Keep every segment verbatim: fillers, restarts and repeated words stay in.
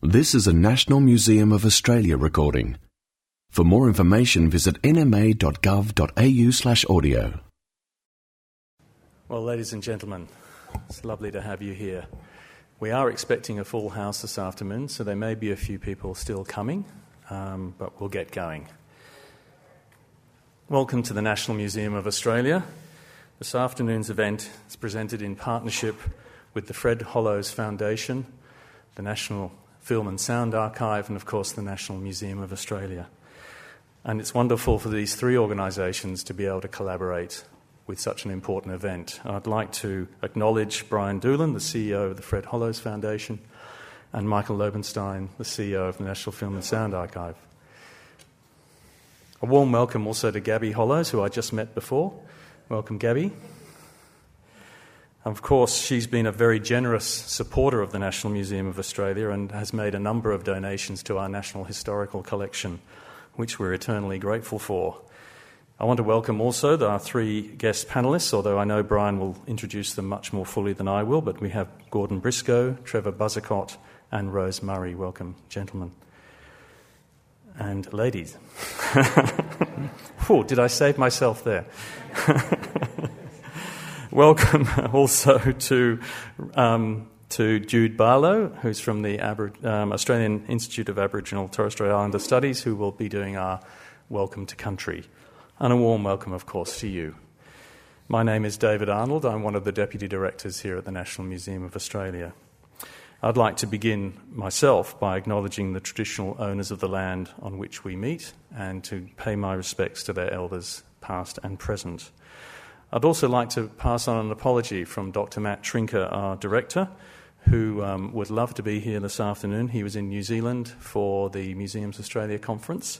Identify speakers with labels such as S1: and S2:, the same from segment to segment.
S1: This is a National Museum of Australia recording. For more information, visit n m a dot gov dot a u slash audio.
S2: Well, ladies and gentlemen, it's lovely to have you here. We are expecting a full house this afternoon, so there may be a few people still coming, um, but we'll get going. Welcome to the National Museum of Australia. This afternoon's event is presented in partnership with the Fred Hollows Foundation, the National Film and Sound Archive, and of course the National Museum of Australia. And it's wonderful for these three organisations to be able to collaborate with such an important event. I'd like to acknowledge Brian Doolan, the C E O of the Fred Hollows Foundation, and Michael Lobenstein, the C E O of the National Film and Sound Archive. A warm welcome also to Gabby Hollows, who I just met before. Welcome, Gabby. Of course, she's been a very generous supporter of the National Museum of Australia and has made a number of donations to our National Historical Collection, which we're eternally grateful for. I want to welcome also our three guest panellists, although I know Brian will introduce them much more fully than I will, but we have Gordon Briscoe, Trevor Buzzacott and Rose Murray. Welcome, gentlemen. And ladies. Oh, did I save myself there? Welcome also to um, to Jude Barlow, who's from the Abor- um, Australian Institute of Aboriginal and Torres Strait Islander Studies, who will be doing our Welcome to Country. And a warm welcome, of course, to you. My name is David Arnold. I'm one of the Deputy Directors here at the National Museum of Australia. I'd like to begin myself by acknowledging the traditional owners of the land on which we meet and to pay my respects to their elders, past and present. I'd also like to pass on an apology from Doctor Matt Trinker, our Director, who um, would love to be here this afternoon. He was in New Zealand for the Museums Australia conference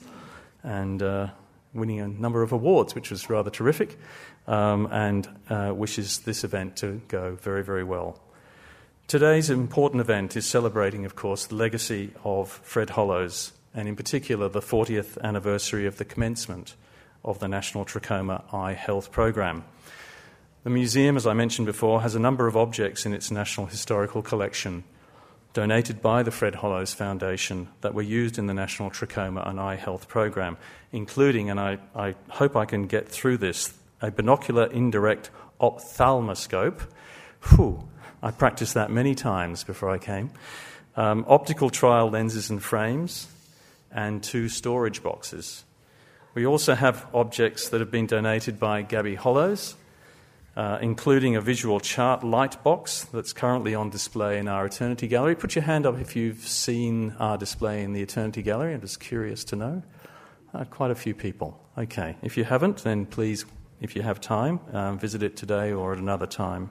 S2: and uh, winning a number of awards, which was rather terrific, um, and uh, wishes this event to go very, very well. Today's important event is celebrating, of course, the legacy of Fred Hollows, and in particular the fortieth anniversary of the commencement of the National Trachoma Eye Health Program. The museum, as I mentioned before, has a number of objects in its National Historical Collection donated by the Fred Hollows Foundation that were used in the National Trachoma and Eye Health Program, including, and I, I hope I can get through this, a binocular indirect ophthalmoscope. Whew, I practiced that many times before I came. Um, optical trial lenses and frames, and two storage boxes. We also have objects that have been donated by Gabby Hollows, uh, including a visual chart light box that's currently on display in our Eternity Gallery. Put your hand up if you've seen our display in the Eternity Gallery. I'm just curious to know. Uh, quite a few people. Okay. If you haven't, then please, if you have time, um, visit it today or at another time.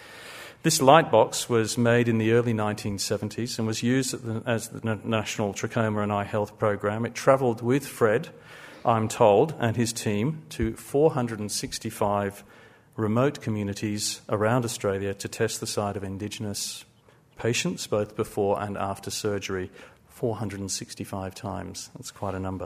S2: This light box was made in the early nineteen seventies and was used the, as the National Trachoma and Eye Health Program. It travelled with Fred, I'm told, and his team to four hundred sixty-five remote communities around Australia to test the sight of Indigenous patients, both before and after surgery, four hundred sixty-five times. That's quite a number.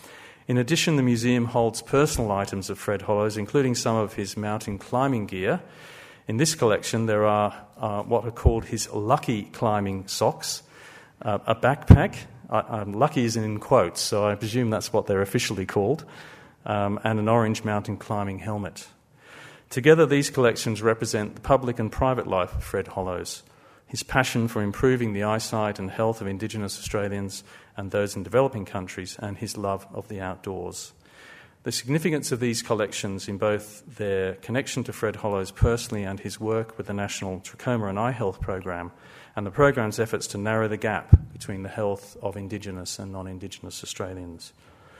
S2: In addition, the museum holds personal items of Fred Hollows, including some of his mountain climbing gear. In this collection, there are uh, what are called his lucky climbing socks, uh, a backpack, uh, um, lucky is in quotes, so I presume that's what they're officially called, um, and an orange mountain climbing helmet. Together, these collections represent the public and private life of Fred Hollows, his passion for improving the eyesight and health of Indigenous Australians and those in developing countries, and his love of the outdoors. The significance of these collections in both their connection to Fred Hollows personally and his work with the National Trachoma and Eye Health Program, and the program's efforts to narrow the gap between the health of Indigenous and non-Indigenous Australians.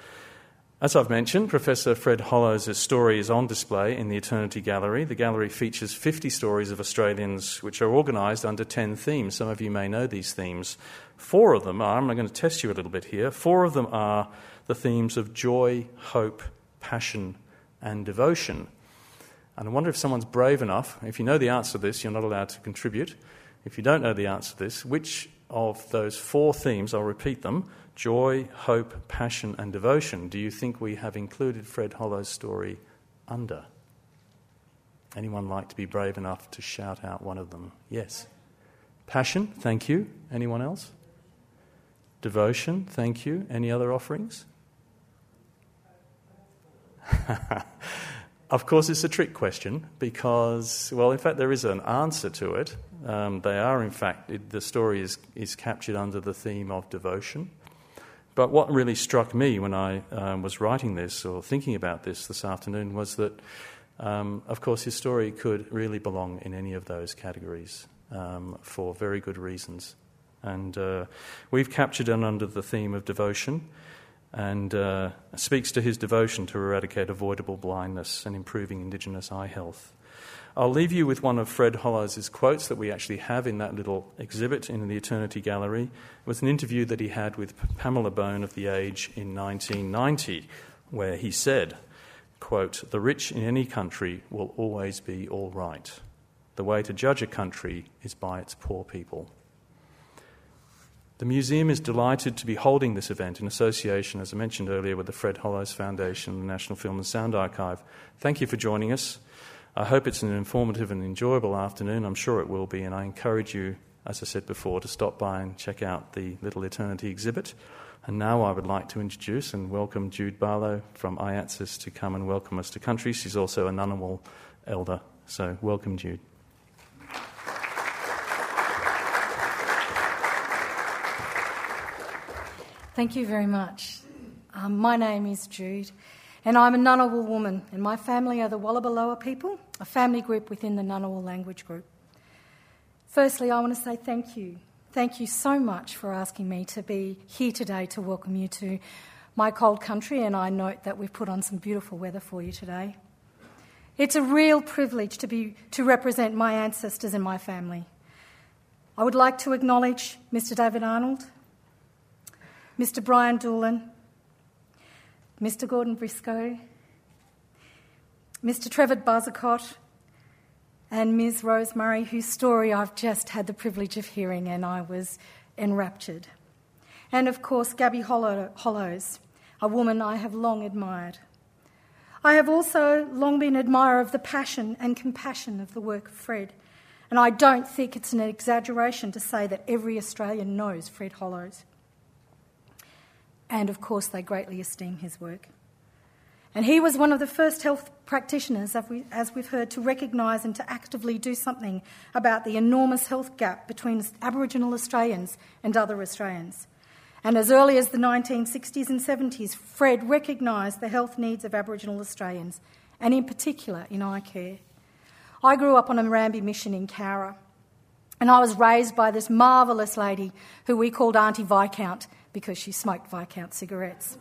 S2: As I've mentioned, Professor Fred Hollows' story is on display in the Eternity Gallery. The gallery features fifty stories of Australians which are organised under ten themes. Some of you may know these themes. Four of them are, I'm going to test you a little bit here, four of them are the themes of joy, hope, passion and devotion. And I wonder if someone's brave enough, if you know the answer to this, you're not allowed to contribute. If you don't know the answer to this, which of those four themes, I'll repeat them, joy, hope, passion and devotion, do you think we have included Fred Hollows' story under? Anyone like to be brave enough to shout out one of them? Yes. Passion, thank you. Anyone else? Devotion, thank you. Any other offerings? Of course, it's a trick question because, well, in fact, there is an answer to it. Um, they are, in fact, it, the story is, is captured under the theme of devotion. But what really struck me when I um, was writing this or thinking about this this afternoon was that, um, of course, his story could really belong in any of those categories um, for very good reasons. And uh, we've captured it under the theme of devotion, and uh, speaks to his devotion to eradicate avoidable blindness and improving Indigenous eye health. I'll leave you with one of Fred Hollows' quotes that we actually have in that little exhibit in the Eternity Gallery. It was an interview that he had with Pamela Bone of The Age in nineteen ninety, where he said, quote, "The rich in any country will always be all right. The way to judge a country is by its poor people." The museum is delighted to be holding this event in association, as I mentioned earlier, with the Fred Hollows Foundation and the National Film and Sound Archive. Thank you for joining us. I hope it's an informative and enjoyable afternoon. I'm sure it will be, and I encourage you, as I said before, to stop by and check out the Little Eternity exhibit. And now I would like to introduce and welcome Jude Barlow from I A T S I to come and welcome us to country. She's also a Ngunnawal elder, so welcome, Jude.
S3: Thank you very much. Um, my name is Jude, and I'm a Ngunnawal woman, and my family are the Wallabaloa people, a family group within the Ngunnawal language group. Firstly, I want to say thank you. Thank you so much for asking me to be here today to welcome you to my cold country, and I note that we've put on some beautiful weather for you today. It's a real privilege to be to represent my ancestors and my family. I would like to acknowledge Mister David Arnold, Mister Brian Doolan, Mister Gordon Briscoe, Mister Trevor Buzzacott, and Miz Rose Murray, whose story I've just had the privilege of hearing, and I was enraptured. And of course, Gabby Hollows, a woman I have long admired. I have also long been an admirer of the passion and compassion of the work of Fred, and I don't think it's an exaggeration to say that every Australian knows Fred Hollows. And of course, they greatly esteem his work. And he was one of the first health practitioners, as we've heard, to recognise and to actively do something about the enormous health gap between Aboriginal Australians and other Australians. And as early as the nineteen sixties and seventies, Fred recognised the health needs of Aboriginal Australians, and in particular in eye care. I grew up on a Marambi mission in Cowra, and I was raised by this marvellous lady who we called Auntie Viscount because she smoked Viscount cigarettes.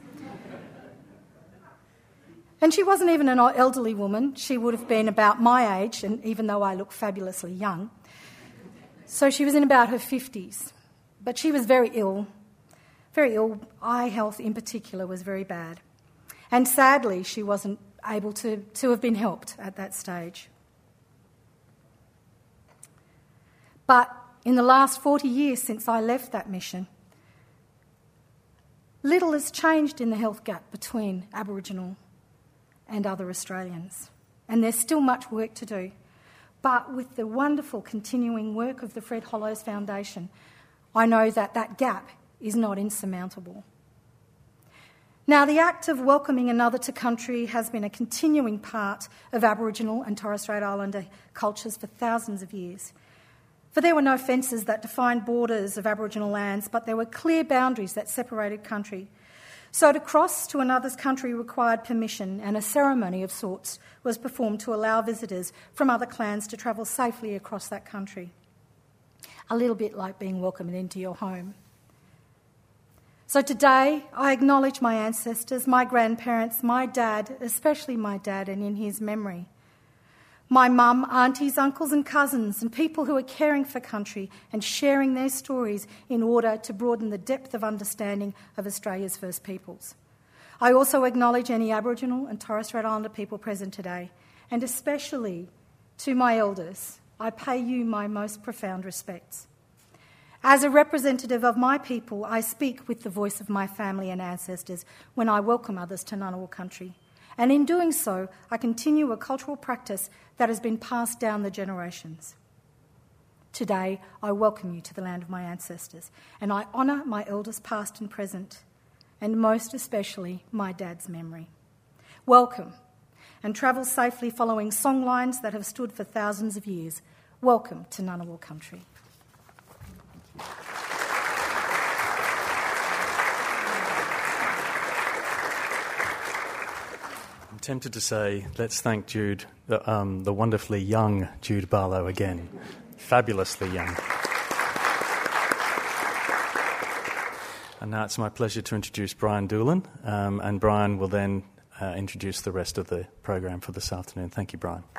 S3: And she wasn't even an elderly woman. She would have been about my age, and even though I look fabulously young. So she was in about her fifties. But she was very ill. Very ill. Eye health in particular was very bad. And sadly, she wasn't able to, to have been helped at that stage. But in the last forty years since I left that mission, little has changed in the health gap between Aboriginal and other Australians. And there's still much work to do. But with the wonderful continuing work of the Fred Hollows Foundation, I know that that gap is not insurmountable. Now, the act of welcoming another to country has been a continuing part of Aboriginal and Torres Strait Islander cultures for thousands of years. For there were no fences that defined borders of Aboriginal lands, but there were clear boundaries that separated country. So to cross to another's country required permission, and a ceremony of sorts was performed to allow visitors from other clans to travel safely across that country. A little bit like being welcomed into your home. So today, I acknowledge my ancestors, my grandparents, my dad, especially my dad, and in his memory. My mum, aunties, uncles and cousins, and people who are caring for country and sharing their stories in order to broaden the depth of understanding of Australia's First Peoples. I also acknowledge any Aboriginal and Torres Strait Islander people present today, and especially to my elders, I pay you my most profound respects. As a representative of my people, I speak with the voice of my family and ancestors when I welcome others to Ngunnawal country. And in doing so, I continue a cultural practice that has been passed down the generations. Today, I welcome you to the land of my ancestors, and I honour my elders past and present, and most especially my dad's memory. Welcome, and travel safely following songlines that have stood for thousands of years. Welcome to Ngunnawal country.
S2: I'm tempted to say, let's thank Jude, the, um, the wonderfully young Jude Barlow again. Fabulously young. And now it's my pleasure to introduce Brian Doolan, um, and Brian will then uh, introduce the rest of the program for this afternoon. Thank you, Brian.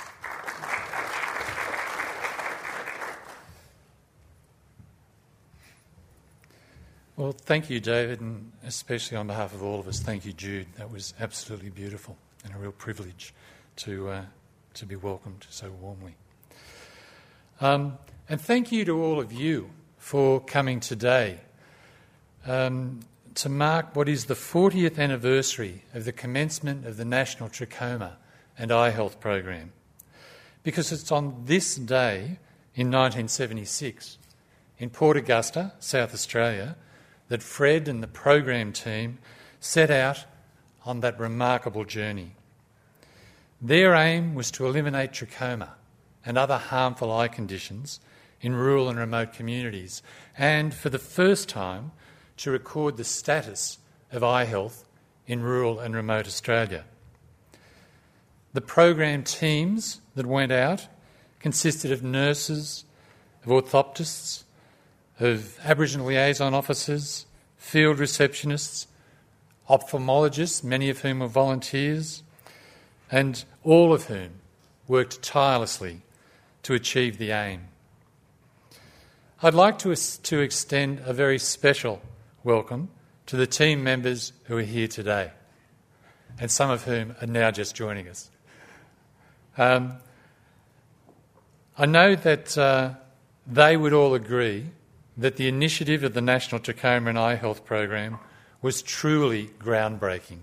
S4: Well, thank you, David, and especially on behalf of all of us, thank you, Jude. That was absolutely beautiful and a real privilege to uh, to be welcomed so warmly. Um, and thank you to all of you for coming today um, to mark what is the fortieth anniversary of the commencement of the National Trachoma and Eye Health Program. Because it's on this day in nineteen seventy-six in Port Augusta, South Australia, that Fred and the program team set out on that remarkable journey. Their aim was to eliminate trachoma and other harmful eye conditions in rural and remote communities, and for the first time to record the status of eye health in rural and remote Australia. The program teams that went out consisted of nurses, of orthoptists, of Aboriginal liaison officers, field receptionists, ophthalmologists, many of whom were volunteers, and all of whom worked tirelessly to achieve the aim. I'd like to, to extend a very special welcome to the team members who are here today, and some of whom are now just joining us. Um, I know that uh, they would all agree that the initiative of the National Trachoma and Eye Health Program was truly groundbreaking.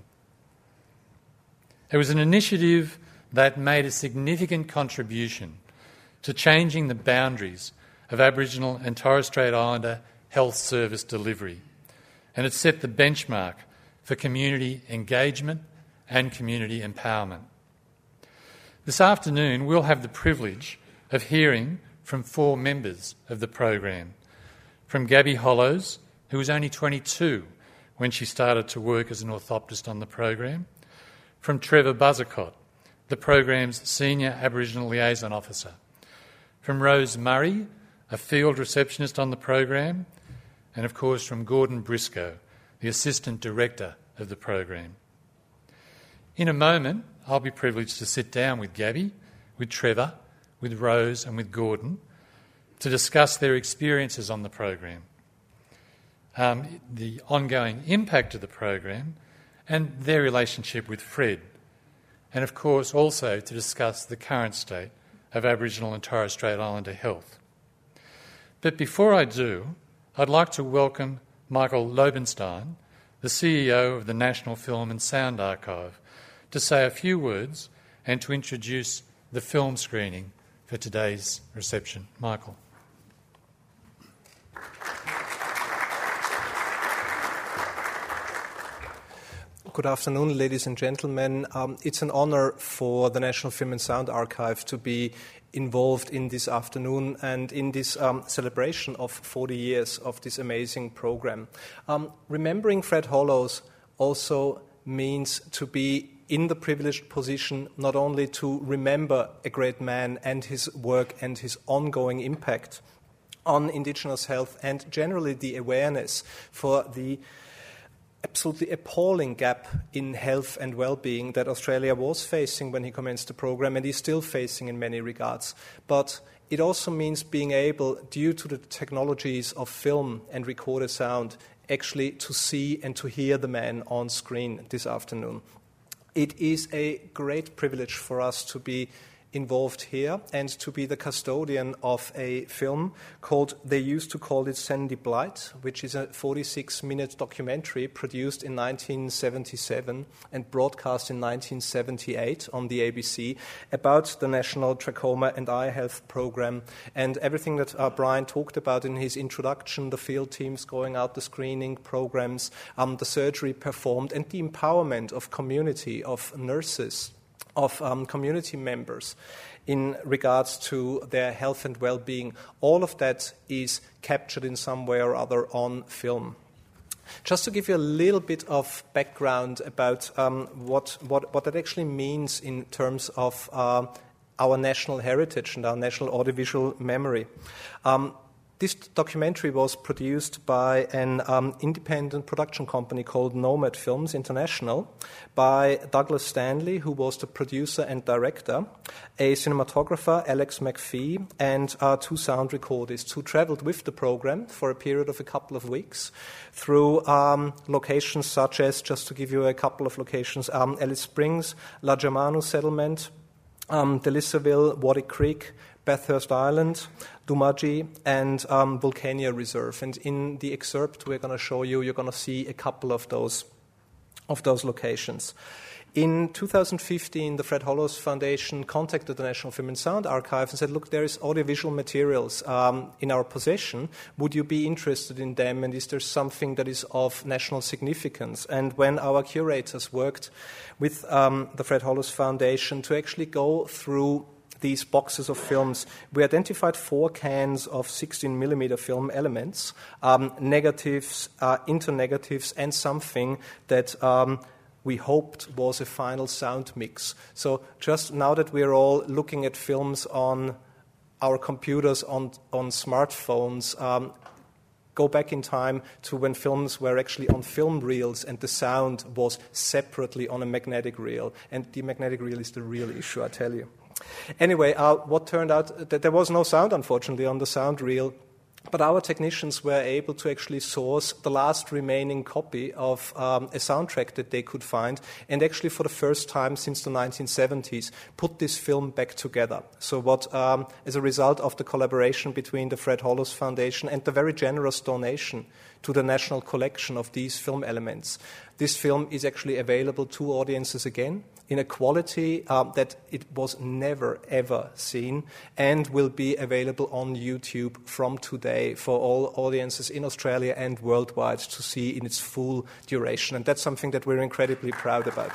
S4: It was an initiative that made a significant contribution to changing the boundaries of Aboriginal and Torres Strait Islander health service delivery, and it set the benchmark for community engagement and community empowerment. This afternoon we'll have the privilege of hearing from four members of the program. From Gabby Hollows, who was only twenty-two when she started to work as an orthoptist on the program. From Trevor Buzzacott, the program's senior Aboriginal liaison officer. From Rose Murray, a field receptionist on the program. And of course from Gordon Briscoe, the assistant director of the program. In a moment, I'll be privileged to sit down with Gabby, with Trevor, with Rose and with Gordon to discuss their experiences on the program, um, the ongoing impact of the program and their relationship with Fred, and of course also to discuss the current state of Aboriginal and Torres Strait Islander health. But before I do, I'd like to welcome Michael Lobenstein, the C E O of the National Film and Sound Archive, to say a few words and to introduce the film screening for today's reception. Michael.
S5: Good afternoon, ladies and gentlemen. Um, it's an honour for the National Film and Sound Archive to be involved in this afternoon and in this um, celebration of forty years of this amazing program. Um, remembering Fred Hollows also means to be in the privileged position not only to remember a great man and his work and his ongoing impact on Indigenous health and generally the awareness for the absolutely appalling gap in health and well-being that Australia was facing when he commenced the program and is still facing in many regards. But it also means being able, due to the technologies of film and recorded sound, actually to see and to hear the man on screen this afternoon. It is a great privilege for us to be involved here and to be the custodian of a film called, they used to call it Sandy Blight, which is a forty-six minute documentary produced in nineteen seventy-seven and broadcast in nineteen seventy-eight on the A B C about the National Trachoma and Eye Health Program and everything that uh, Brian talked about in his introduction, the field teams going out, the screening programs, um, the surgery performed, and the empowerment of community, of nurses, of um, community members in regards to their health and well-being. All of that is captured in some way or other on film. Just to give you a little bit of background about um, what, what, what that actually means in terms of uh, our national heritage and our national audiovisual memory. Um, This documentary was produced by an um, independent production company called Nomad Films International by Douglas Stanley, who was the producer and director, a cinematographer, Alex McPhee, and uh, two sound recordists who traveled with the program for a period of a couple of weeks through um, locations such as, just to give you a couple of locations, um, Alice Springs, La Germano Settlement, um, Delisaville, Waddy Creek, Bathurst Island, Dumaji, and um, Vulcania Reserve. And in the excerpt we're going to show you, you're going to see a couple of those of those locations. In two thousand fifteen, the Fred Hollows Foundation contacted the National Film and Sound Archive and said, look, there is audiovisual materials um, in our possession. Would you be interested in them? And is there something that is of national significance? And when our curators worked with um, the Fred Hollows Foundation to actually go through these boxes of films, we identified four cans of sixteen millimeter film elements, um, negatives, uh, internegatives, and something that um, we hoped was a final sound mix. So just now that we're all looking at films on our computers, on, on smartphones, um, go back in time to when films were actually on film reels and the sound was separately on a magnetic reel. And the magnetic reel is the real issue, I tell you. Anyway, uh, what turned out that there was no sound, unfortunately, on the sound reel, but our technicians were able to actually source the last remaining copy of um, a soundtrack that they could find, and actually for the first time since the nineteen seventies, put this film back together. So what, um, as a result of the collaboration between the Fred Hollows Foundation and the very generous donation to the national collection of these film elements, this film is actually available to audiences again in a quality um, that it was never, ever seen, and will be available on YouTube from today for all audiences in Australia and worldwide to see in its full duration. And that's something that we're incredibly proud about.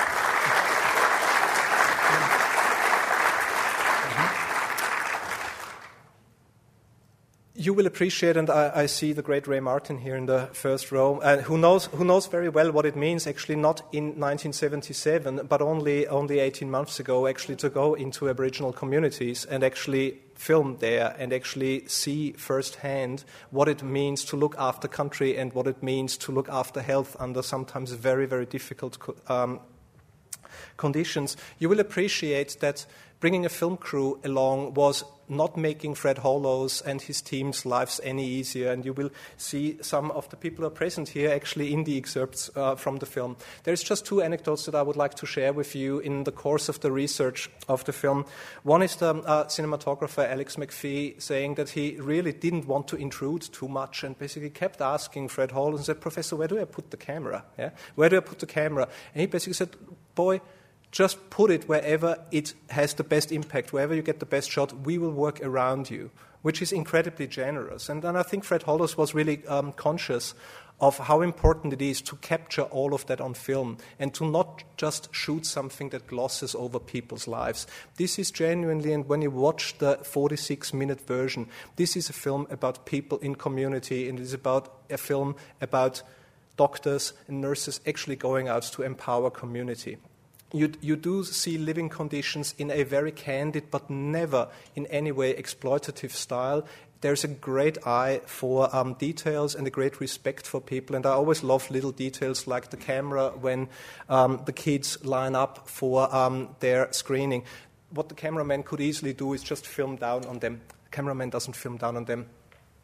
S5: You will appreciate, and I, I see the great Ray Martin here in the first row, uh, who knows who knows very well what it means, actually not in nineteen seventy-seven, but only only eighteen months ago, actually to go into Aboriginal communities and actually film there and actually see firsthand what it means to look after country and what it means to look after health under sometimes very, very difficult um, conditions. You will appreciate that bringing a film crew along was not making Fred Hollows and his team's lives any easier, and you will see some of the people who are present here actually in the excerpts uh, from the film. There's just two anecdotes that I would like to share with you in the course of the research of the film. One is the uh, cinematographer Alex McPhee saying that he really didn't want to intrude too much and basically kept asking Fred Hollows and said, Professor, where do I put the camera? Yeah? Where do I put the camera? And he basically said, boy, just put it wherever it has the best impact, wherever you get the best shot, we will work around you, which is incredibly generous. And then I think Fred Hollows was really um, conscious of how important it is to capture all of that on film and to not just shoot something that glosses over people's lives. This is genuinely, and when you watch the forty-six minute version, this is a film about people in community, and it is about a film about doctors and nurses actually going out to empower community. You, you do see living conditions in a very candid but never in any way exploitative style. There's a great eye for um, details and a great respect for people. And I always love little details like the camera when um, the kids line up for um, their screening. What the cameraman could easily do is just film down on them. The cameraman doesn't film down on them.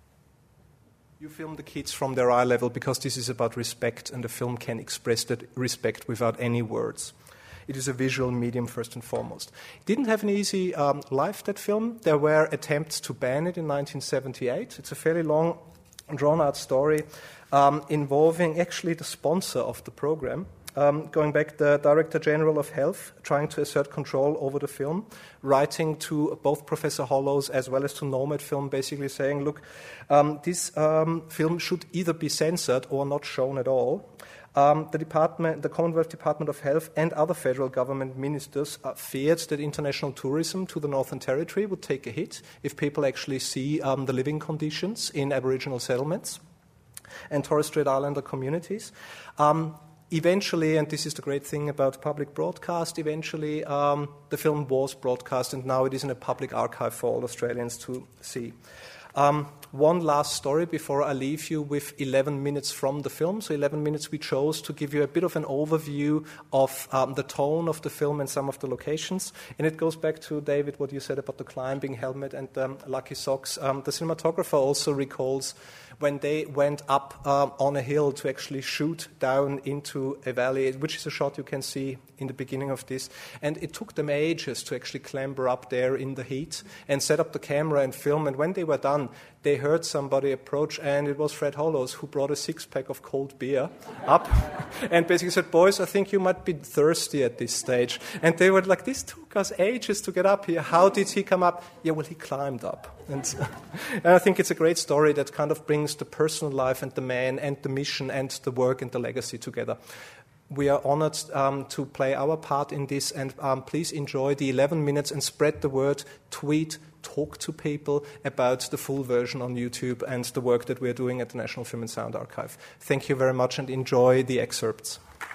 S5: You film the kids from their eye level because this is about respect, and the film can express that respect without any words. it is a visual medium first and foremost. It didn't have an easy um, life, that film. There were attempts to ban it in nineteen seventy-eight. It's a fairly long, drawn-out story um, involving actually the sponsor of the program. Um, going back, the Director General of Health, trying to assert control over the film, writing to both Professor Hollows as well as to Nomad Film, basically saying, look, um, this um, film should either be censored or not shown at all. Um, the department, the Commonwealth Department of Health and other federal government ministers uh, feared that international tourism to the Northern Territory would take a hit if people actually see um, the living conditions in Aboriginal settlements and Torres Strait Islander communities. Um, Eventually, and this is the great thing about public broadcast, eventually um, the film was broadcast, and now it is in a public archive for all Australians to see. Um, one last story before I leave you with eleven minutes from the film. So eleven minutes we chose to give you a bit of an overview of um, the tone of the film and some of the locations. And it goes back to, David, what you said about the climbing helmet and um, lucky socks. Um, the cinematographer also recalls when they went up um, on a hill to actually shoot down into a valley, which is a shot you can see in the beginning of this. And it took them ages to actually clamber up there in the heat and set up the camera and film. And when they were done, they heard somebody approach, and it was Fred Hollows, who brought a six-pack of cold beer up and basically said, boys, I think you might be thirsty at this stage. And they were like, this took us ages to get up here. How did he come up? Yeah, well, he climbed up. And, and I think it's a great story that kind of brings the personal life and the man and the mission and the work and the legacy together. We are honored um, to play our part in this, and um, please enjoy the eleven minutes and spread the word, tweet, talk to people about the full version on YouTube and the work that we're doing at the National Film and Sound Archive. Thank you very much, and enjoy the excerpts.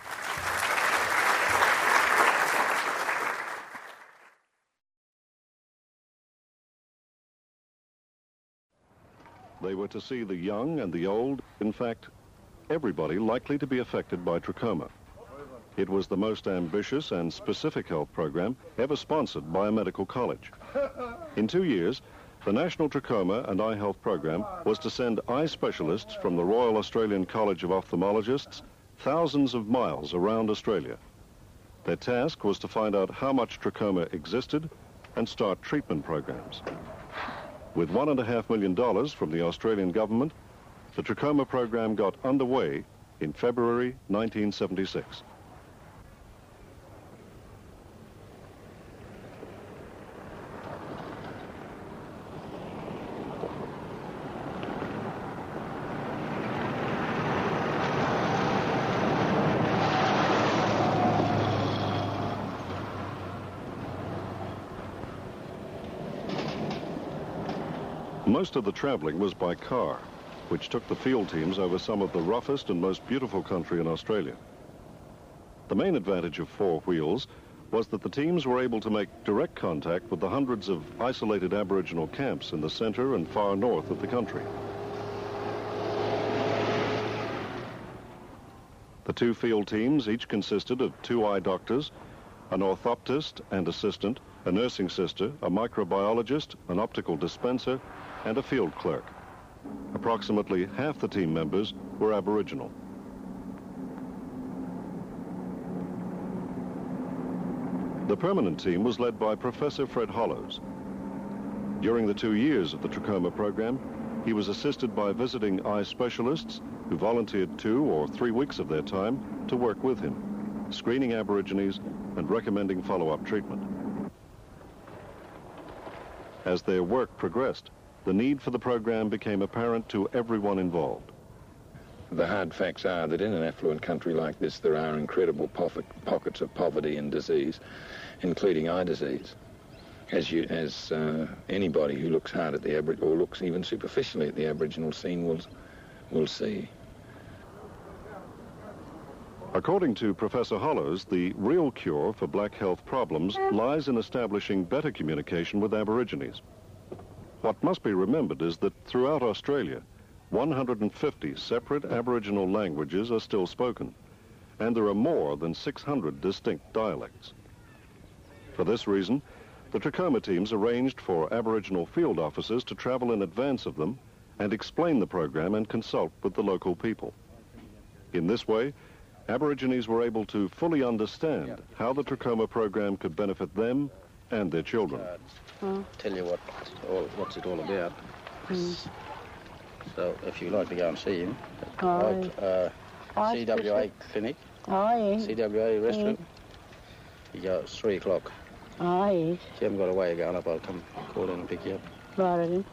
S6: They were to see the young and the old, in fact, everybody likely to be affected by trachoma. It was the most ambitious and specific health program ever sponsored by a medical college. In two years, the National Trachoma and Eye Health Program was to send eye specialists from the Royal Australian College of Ophthalmologists thousands of miles around Australia. Their task was to find out how much trachoma existed and start treatment programs. With one and a half million dollars from the Australian government, the trachoma program got underway in February nineteen seventy-six. Most of the travelling was by car, which took the field teams over some of the roughest and most beautiful country in Australia. The main advantage of four wheels was that the teams were able to make direct contact with the hundreds of isolated Aboriginal camps in the centre and far north of the country. The two field teams each consisted of two eye doctors, an orthoptist and assistant, a nursing sister, a microbiologist, an optical dispenser, and a field clerk. Approximately half the team members were Aboriginal. The permanent team was led by Professor Fred Hollows. During the two years of the trachoma program, he was assisted by visiting eye specialists who volunteered two or three weeks of their time to work with him, screening Aborigines and recommending follow-up treatment. As their work progressed, the need for the program became apparent to everyone involved.
S7: The hard facts are that in an affluent country like this, there are incredible pockets of poverty and disease, including eye disease, as, you, as uh, anybody who looks hard at the Aboriginal, or looks even superficially at the Aboriginal scene will, will see.
S6: According to Professor Hollows, the real cure for black health problems lies in establishing better communication with Aborigines. What must be remembered is that throughout Australia, one hundred fifty separate Aboriginal languages are still spoken, and there are more than six hundred distinct dialects. For this reason, the trachoma teams arranged for Aboriginal field officers to travel in advance of them and explain the program and consult with the local people. In this way, Aborigines were able to fully understand how the trachoma program could benefit them and their children.
S8: Mm. Tell you what, all, what's it all about. Mm. So if you'd like to go and see him,
S9: oh.
S8: uh, C W A clinic,
S9: oh, yeah.
S8: C W A restaurant, yeah. You go at three o'clock.
S9: Oh, yes.
S8: If you haven't got a way of going up, I'll come call in and pick you up.
S9: Right, then.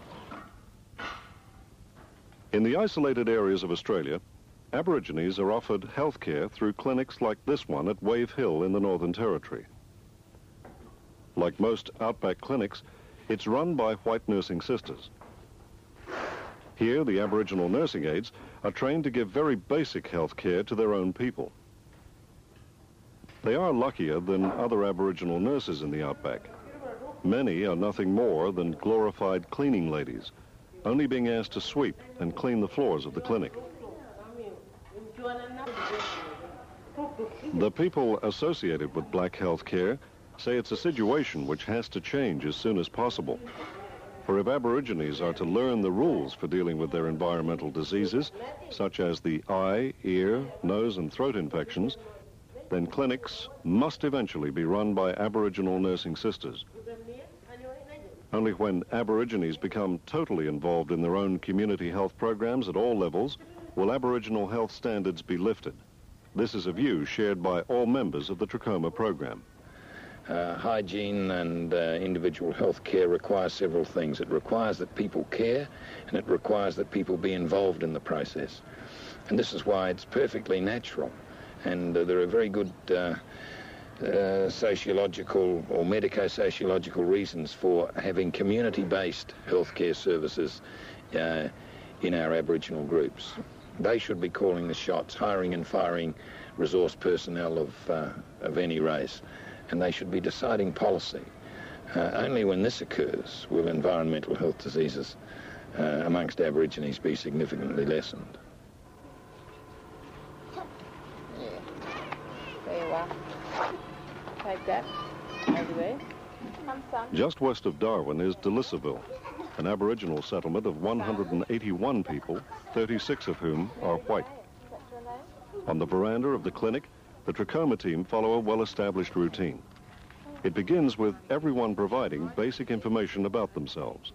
S6: In the isolated areas of Australia, Aborigines are offered health care through clinics like this one at Wave Hill in the Northern Territory. Like most outback clinics, it's run by white nursing sisters. Here, the Aboriginal nursing aides are trained to give very basic health care to their own people. They are luckier than other Aboriginal nurses in the outback. Many are nothing more than glorified cleaning ladies, only being asked to sweep and clean the floors of the clinic. The people associated with black health care say it's a situation which has to change as soon as possible. For if Aborigines are to learn the rules for dealing with their environmental diseases, such as the eye, ear, nose and throat infections, then clinics must eventually be run by Aboriginal nursing sisters. Only when Aborigines become totally involved in their own community health programs at all levels will Aboriginal health standards be lifted. This is a view shared by all members of the trachoma program.
S7: Uh, hygiene and uh, individual health care requires several things. It requires that people care, and it requires that people be involved in the process. And this is why it's perfectly natural. And uh, there are very good uh, uh, sociological or medico-sociological reasons for having community-based healthcare services uh, in our Aboriginal groups. They should be calling the shots, hiring and firing resource personnel of, uh, of any race, and they should be deciding policy. Uh, only when this occurs will environmental health diseases uh, amongst Aborigines be significantly lessened.
S9: There you are. Take that over there. Come, son.
S6: Just west of Darwin is Delisaville, an Aboriginal settlement of one hundred eighty-one people, thirty-six of whom are white. On the veranda of the clinic, the trachoma team follow a well-established routine. It begins with everyone providing basic information about themselves.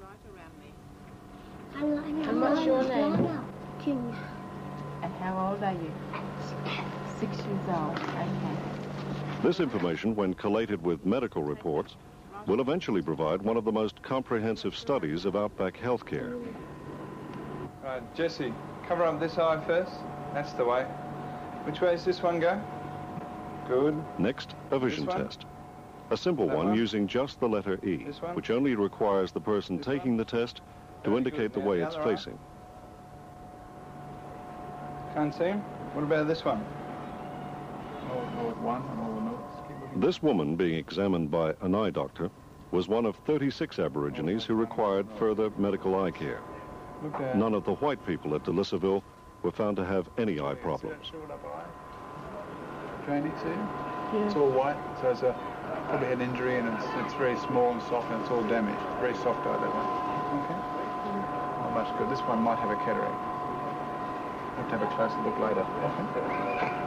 S9: And what's your name? Kim. And how old are you? Six years old. Okay.
S6: This information, when collated with medical reports, will eventually provide one of the most comprehensive studies of outback healthcare.
S10: Right, Jesse, cover up this eye first. That's the way. Which way does this one go? Good.
S6: Next, a vision test. A simple one,
S10: one
S6: using just the letter E, which only requires the person
S10: this
S6: taking
S10: one?
S6: the test to
S10: Very
S6: indicate
S10: good.
S6: the
S10: Now
S6: way
S10: the
S6: it's
S10: other eye.
S6: facing.
S10: Can't see him? What about this one? North one and all the north.
S6: This woman, being examined by an eye doctor, was one of thirty-six Aborigines who required further medical eye care. None of the white people at Delisaville were found to have any eye problems.
S10: Drainage, see?
S9: Yeah.
S10: It's all white, so it's a, probably had an injury and it's, it's very small and soft and it's all damaged. Very soft eye, that one. Okay. Not much good. This one might have a cataract. We'll have to have a closer look later. Okay.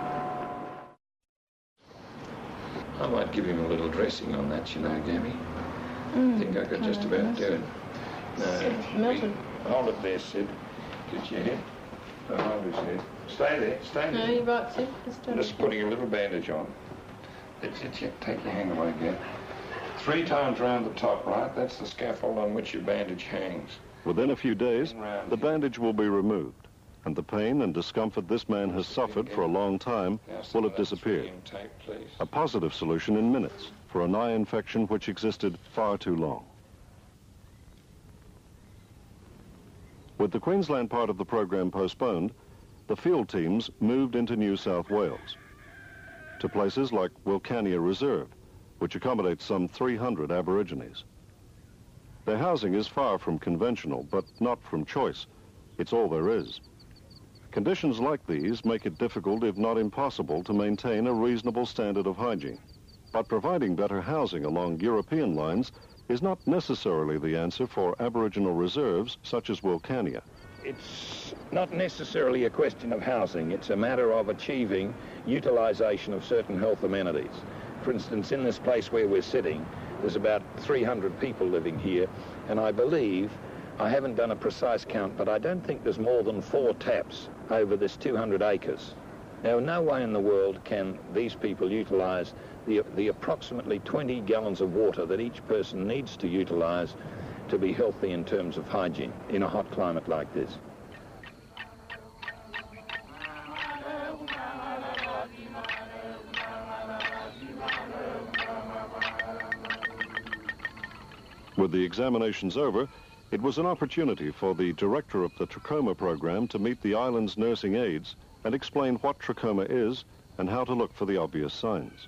S7: I might give him a little dressing on that, you know, Gammy.
S9: Mm,
S7: I think I could just about do it. No,
S9: Milton.
S7: Hold it there, Sid. Get your head. No, hold his head. Stay there, stay
S9: No,
S7: there.
S9: you're right, Sid. Just
S7: I'm just putting a little bandage on. That's it, yeah. Take your hand away again. Three times round the top, right? That's the scaffold on which your bandage hangs.
S6: Within a few days, the bandage will be removed, and the pain and discomfort this man has suffered for a long time will have disappeared.
S7: Tape, please.
S6: A positive solution in minutes for an eye infection which existed far too long. With the Queensland part of the program postponed, the field teams moved into New South Wales, to places like Wilcannia Reserve, which accommodates some three hundred Aborigines. Their housing is far from conventional, but not from choice. It's all there is. Conditions like these make it difficult, if not impossible, to maintain a reasonable standard of hygiene. But providing better housing along European lines is not necessarily the answer for Aboriginal reserves such as Wilcannia,
S7: it's not necessarily a question of housing. It's a matter of achieving utilisation of certain health amenities. For instance, in this place where we're sitting, there's about three hundred people living here, and I believe, I haven't done a precise count, but I don't think there's more than four taps over this two hundred acres. Now, no way in the world can these people utilise the, the approximately twenty gallons of water that each person needs to utilise to be healthy in terms of hygiene in a hot climate like this.
S6: With the examinations over, it was an opportunity for the director of the trachoma program to meet the island's nursing aides and explain what trachoma is and how to look for the obvious signs.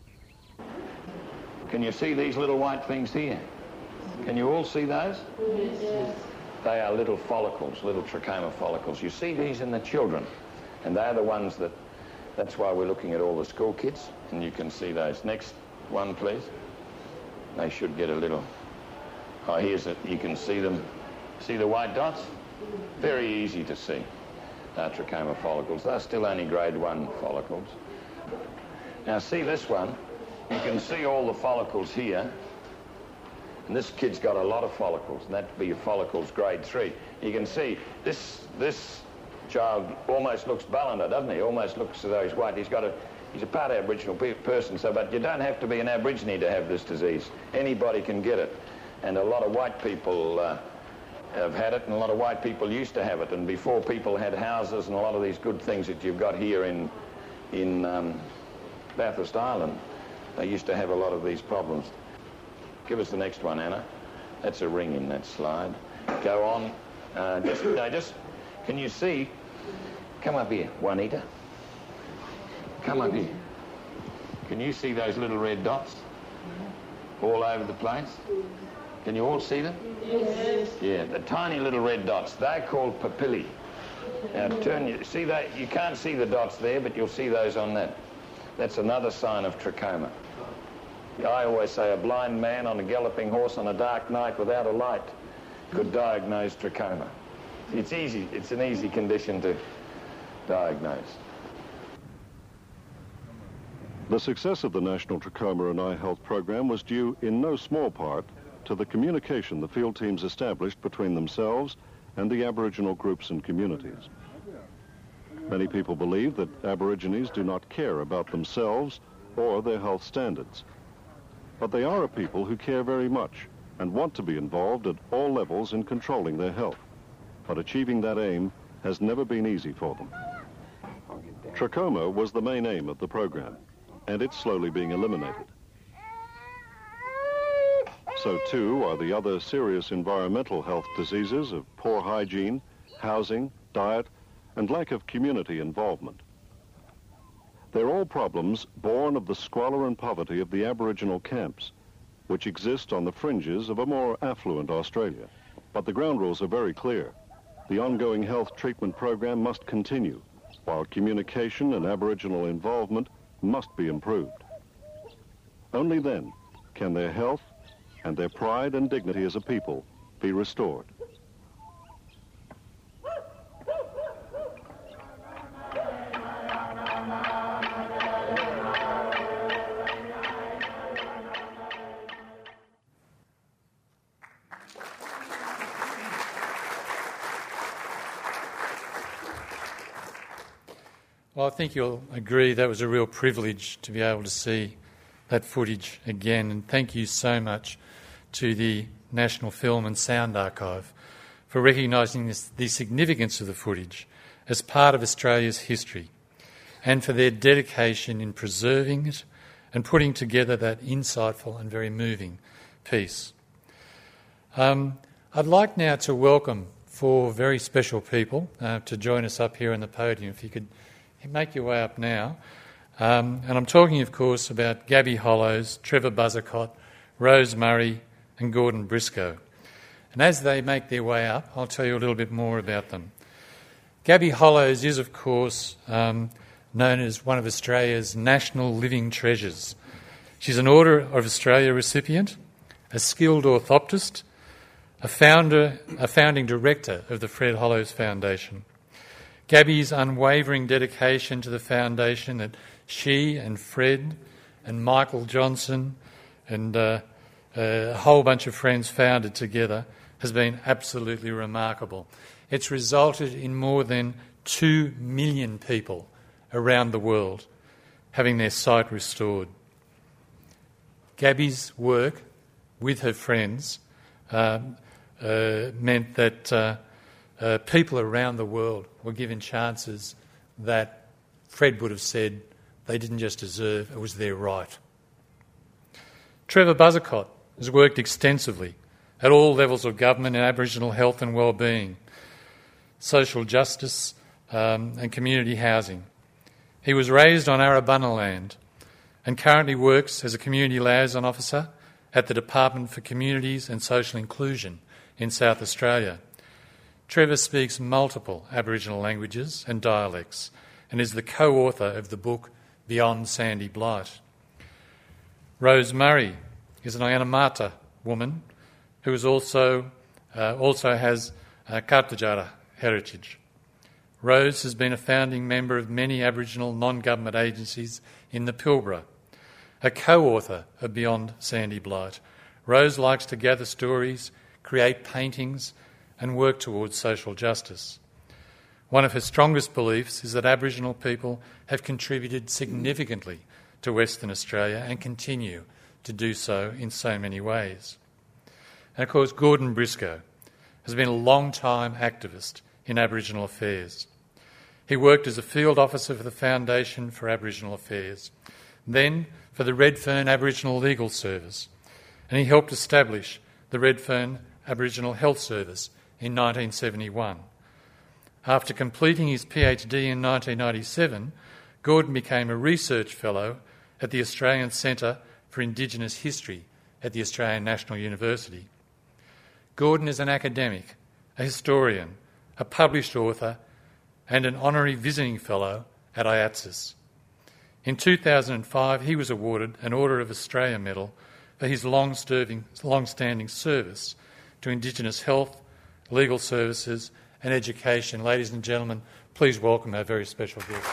S7: Can you see these little white things here? Can you all see those? Yes. They are little follicles, little trachoma follicles. You see these in the children, and they're the ones that, that's why we're looking at all the school kids, and you can see those. Next one, please. They should get a little... Oh, here's it. You can see them. See the white dots? Very easy to see. They're trachoma follicles. They're still only grade one follicles. Now, see this one? You can see all the follicles here. And this kid's got a lot of follicles, and that'd be your follicles grade three. You can see this this child almost looks Ballender, doesn't he? Almost looks as though he's white. He's got a he's a part Aboriginal pe person, so but you don't have to be an Aborigine to have this disease. Anybody can get it. And a lot of white people uh, have had it, and a lot of white people used to have it. And before people had houses and a lot of these good things that you've got here in in um, Bathurst Island, they used to have a lot of these problems. Give us the next one, Anna. That's a ring in that slide. Go on. Uh, just, no, just, can you see? Come up here, Juanita. Come up here. Can you see those little red dots all over the place? Can you all see them? Yes. Yeah, the tiny little red dots. They're called papillae. Now turn you see that you can't see the dots there, but you'll see those on that. That's another sign of trachoma. I always say a blind man on a galloping horse on a dark night without a light could diagnose trachoma. It's easy. It's an easy condition to diagnose.
S6: The success of the National Trachoma and Eye Health Program was due in no small part to the communication the field teams established between themselves and the Aboriginal groups and communities. Many people believe that Aborigines do not care about themselves or their health standards. But they are a people who care very much and want to be involved at all levels in controlling their health. But achieving that aim has never been easy for them. Trachoma was the main aim of the program, and it's slowly being eliminated. So too are the other serious environmental health diseases of poor hygiene, housing, diet, and lack of community involvement. They're all problems born of the squalor and poverty of the Aboriginal camps, which exist on the fringes of a more affluent Australia. But the ground rules are very clear. The ongoing health treatment program must continue, while communication and Aboriginal involvement must be improved. Only then can their health and their pride and dignity as a people be restored.
S4: Well, I think you'll agree that was a real privilege to be able to see that footage again, and thank you so much to the National Film and Sound Archive for recognising the significance of the footage as part of Australia's history, and for their dedication in preserving it and putting together that insightful and very moving piece. Um, I'd like now to welcome four very special people uh, to join us up here on the podium. If you could make your way up now. Um, and I'm talking, of course, about Gabby Hollows, Trevor Buzzacott, Rose Murray and Gordon Briscoe. And as they make their way up, I'll tell you a little bit more about them. Gabby Hollows is, of course, um, known as one of Australia's national living treasures. She's an Order of Australia recipient, a skilled orthoptist, a founder, a founding director of the Fred Hollows Foundation. Gabby's unwavering dedication to the foundation that she and Fred and Michael Johnson and uh, a whole bunch of friends founded together has been absolutely remarkable. It's resulted in more than two million people around the world having their sight restored. Gabby's work with her friends uh, uh, meant that uh, uh, people around the world were given chances that Fred would have said they didn't just deserve, it was their right. Trevor Buzzacott has worked extensively at all levels of government in Aboriginal health and wellbeing, social justice um, and community housing. He was raised on Arabunna land and currently works as a community liaison officer at the Department for Communities and Social Inclusion in South Australia. Trevor speaks multiple Aboriginal languages and dialects and is the co-author of the book Beyond Sandy Blight. Rose Murray is an Ayanamata woman who is also, uh, also has uh, Kartajara heritage. Rose has been a founding member of many Aboriginal non-government agencies in the Pilbara. A co-author of Beyond Sandy Blight, Rose likes to gather stories, create paintings and work towards social justice. One of her strongest beliefs is that Aboriginal people have contributed significantly to Western Australia and continue to do so in so many ways. And of course, Gordon Briscoe has been a long-time activist in Aboriginal affairs. He worked as a field officer for the Foundation for Aboriginal Affairs, then for the Redfern Aboriginal Legal Service, and he helped establish the Redfern Aboriginal Health Service in nineteen seventy-one. After completing his PhD in nineteen ninety-seven, Gordon became a research fellow at the Australian Centre for Indigenous History at the Australian National University. Gordon is an academic, a historian, a published author and an honorary visiting fellow at I A T S I S. In two thousand five, he was awarded an Order of Australia Medal for his long-standing service to Indigenous health, legal services and education. Ladies and gentlemen, please welcome our very special guest.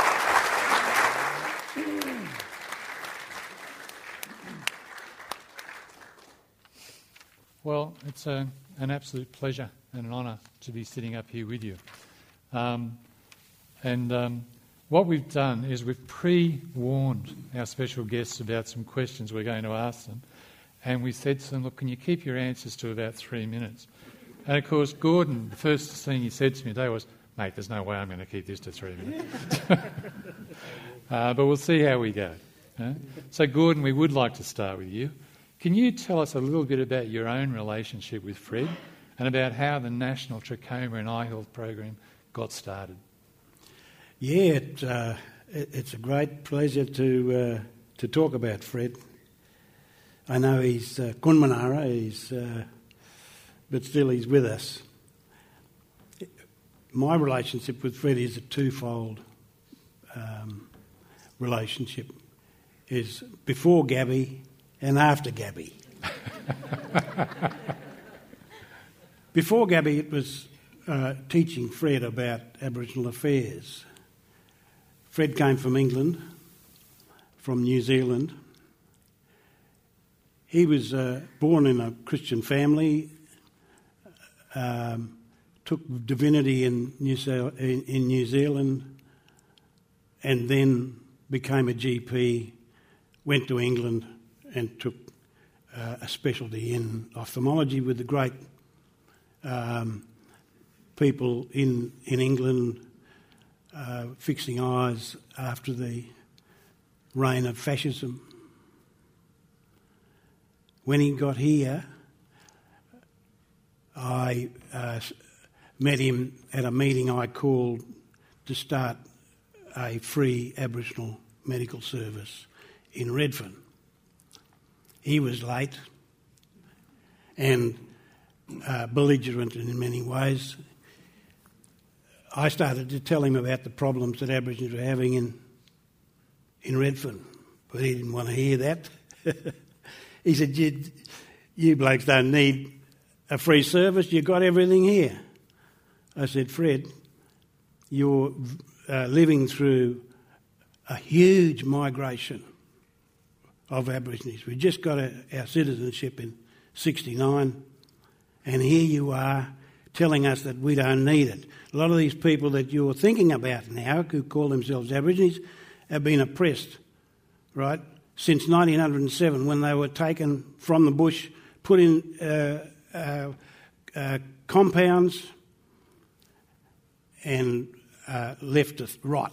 S4: Well, it's a, an absolute pleasure and an honour to be sitting up here with you. Um, and um, what we've done is we've pre-warned our special guests about some questions we're going to ask them, and we said to them, look, can you keep your answers to about three minutes? And of course, Gordon, the first thing he said to me today was, mate, there's no way I'm going to keep this to three minutes. uh, but we'll see how we go. Uh, so, Gordon, we would like to start with you. Can you tell us a little bit about your own relationship with Fred and about how the National Trachoma and Eye Health Program got started?
S11: Yeah, it, uh, it, it's a great pleasure to uh, to talk about Fred. I know he's uh, Kunmanara, he's, uh, but still he's with us. My relationship with Fred is a twofold um, relationship. Is before Gabby and after Gabby. Before Gabby, it was uh, teaching Fred about Aboriginal affairs. Fred came from England, from New Zealand. He was uh, born in a Christian family, um, took divinity in New, Ze- in, in New Zealand, and then became a G P, went to England and took uh, a specialty in ophthalmology with the great um, people in in England uh, fixing eyes after the reign of fascism. When he got here, I uh, met him at a meeting I called to start a free Aboriginal medical service in Redfern. He was late and uh, belligerent in many ways. I started to tell him about the problems that Aborigines were having in in Redfern, but he didn't want to hear that. He said, you, you blokes don't need a free service, you got everything here. I said, Fred, you're uh, living through a huge migration of Aborigines. We just got a, our citizenship in sixty-nine, and here you are telling us that we don't need it. A lot of these people that you're thinking about now, who call themselves Aborigines, have been oppressed, right, since nineteen oh seven, when they were taken from the bush, put in uh, uh, uh, compounds and uh, left to rot.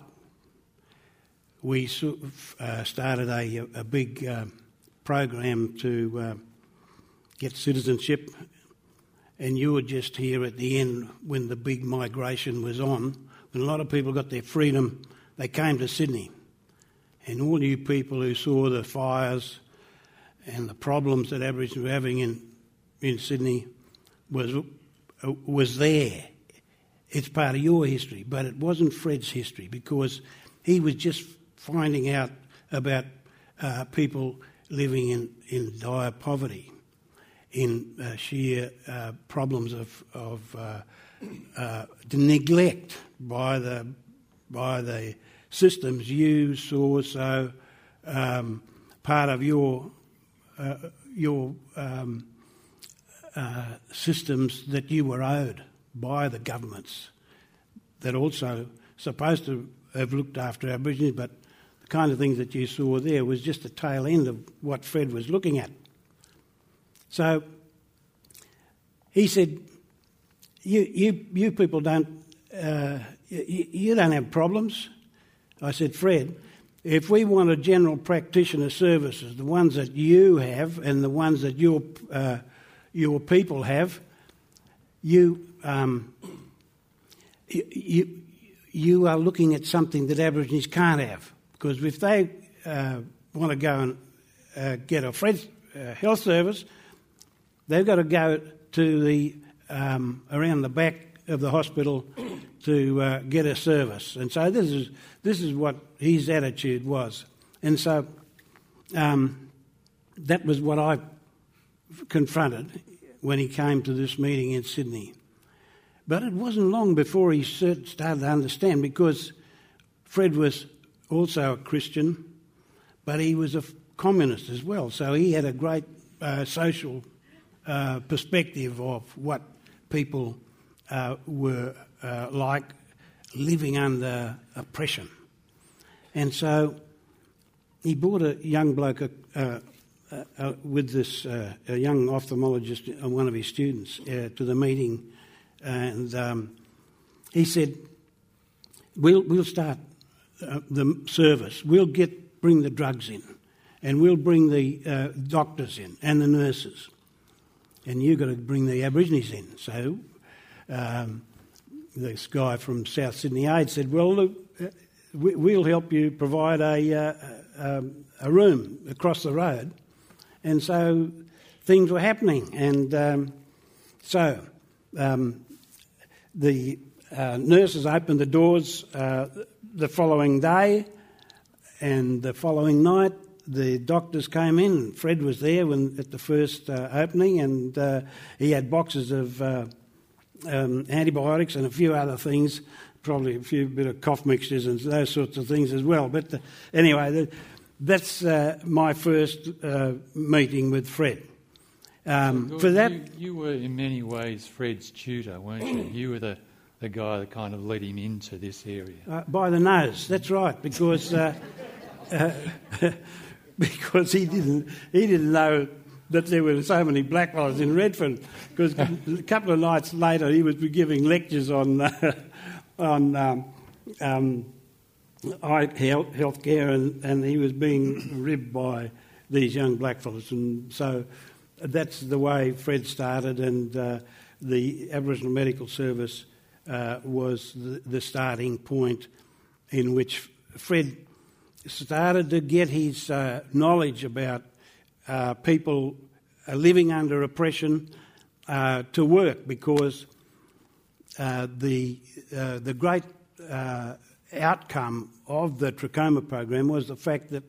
S11: We sort of, uh, started a, a big uh, program to uh, get citizenship, and you were just here at the end when the big migration was on. When a lot of people got their freedom, they came to Sydney. And all you people who saw the fires and the problems that Aborigines were having in, in Sydney was, uh, was there. It's part of your history, but it wasn't Fred's history, because he was just finding out about uh, people living in, in dire poverty, in uh, sheer uh, problems of, of uh, uh, neglect by the by the systems you saw so um, part of your uh, your um, uh, systems that you were owed by the governments that also supposed to have looked after Aborigines, but the kind of things that you saw there was just the tail end of what Fred was looking at. So he said, you you, you people don't, uh, you, you don't have problems. I said, Fred, if we wanted general practitioner services, the ones that you have and the ones that your uh, your people have, you, um, you you you are looking at something that Aborigines can't have. Because if they uh, want to go and uh, get a Fred's uh, health service, they've got to go to the um, around the back of the hospital to uh, get a service. And so this is this is what his attitude was. And so um, that was what I confronted when he came to this meeting in Sydney. But it wasn't long before he started to understand, because Fred was also a Christian, but he was a communist as well. So he had a great uh, social uh, perspective of what people uh, were uh, like living under oppression. And so he brought a young bloke uh, uh, uh, with this uh, a young ophthalmologist, uh, one of his students, uh, to the meeting, and um, he said, "We'll we'll start uh, the service. We'll get bring the drugs in, and we'll bring the uh, doctors in and the nurses, and you've got to bring the Aborigines in." So um, this guy from South Sydney Aid said, "Well, look, uh, we, we'll help you provide a uh, um, a room across the road." And so things were happening, and um, so um, the uh, nurses opened the doors uh, the following day, and the following night the doctors came in. Fred was there when at the first uh, opening, and uh, he had boxes of uh, um, antibiotics and a few other things, probably a few bit of cough mixtures and those sorts of things as well. But the, anyway, the, that's uh, my first uh, meeting with Fred. Um,
S4: so,
S11: for that,
S4: you, you were in many ways Fred's tutor, weren't you? You were the, the guy that kind of led him into this area.
S11: Uh, by the nose, that's right, because uh, uh, because he didn't he didn't know that there were so many blackfellas in Redfern. Because a couple of nights later, he was giving lectures on uh, on um, um, eye health healthcare, and, and he was being ribbed by these young blackfellas, and so that's the way Fred started, and uh, the Aboriginal Medical Service uh, was the, the starting point in which Fred started to get his uh, knowledge about uh, people uh, living under oppression uh, to work, because uh, the uh, the great uh, outcome of the trachoma program was the fact that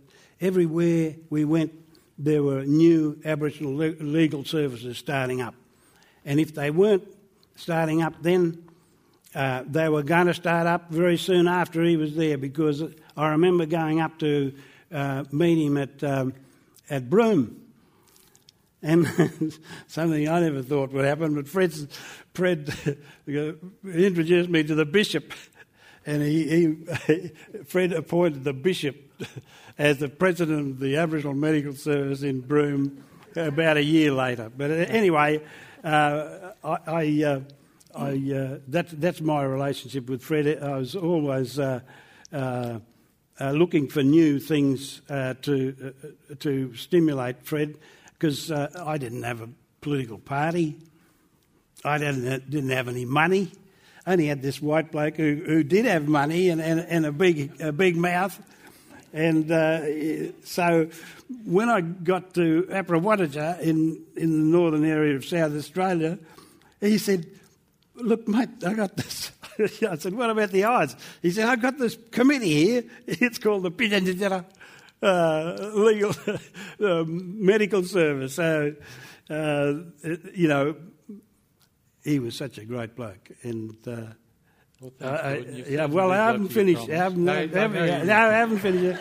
S11: everywhere we went, there were new Aboriginal le- legal services starting up. And if they weren't starting up then, uh, they were going to start up very soon after he was there, because I remember going up to uh, meet him at, um, at Broome. And something I never thought would happen, but Fred, Fred introduced me to the bishop, and he, he, Fred appointed the bishop as the president of the Aboriginal Medical Service in Broome about a year later. But anyway, uh, I, I, uh, I uh, that, that's my relationship with Fred. I was always uh, uh, uh, looking for new things uh, to uh, to stimulate Fred. Because uh, I didn't have a political party, I didn't didn't have any money. I only had this white bloke who, who did have money and, and, and a big a big mouth, and uh, so when I got to Apprawadaja in in the northern area of South Australia, he said, "Look, mate, I got this." I said, "What about the odds?" He said, "I've got this committee here. It's called the Pijanjara Uh, legal uh, medical service." So, uh, you know, he was such a great bloke. And uh,
S4: well,
S11: I, yeah, well, I haven't finished. I haven't, I haven't, no, I haven't finished yet.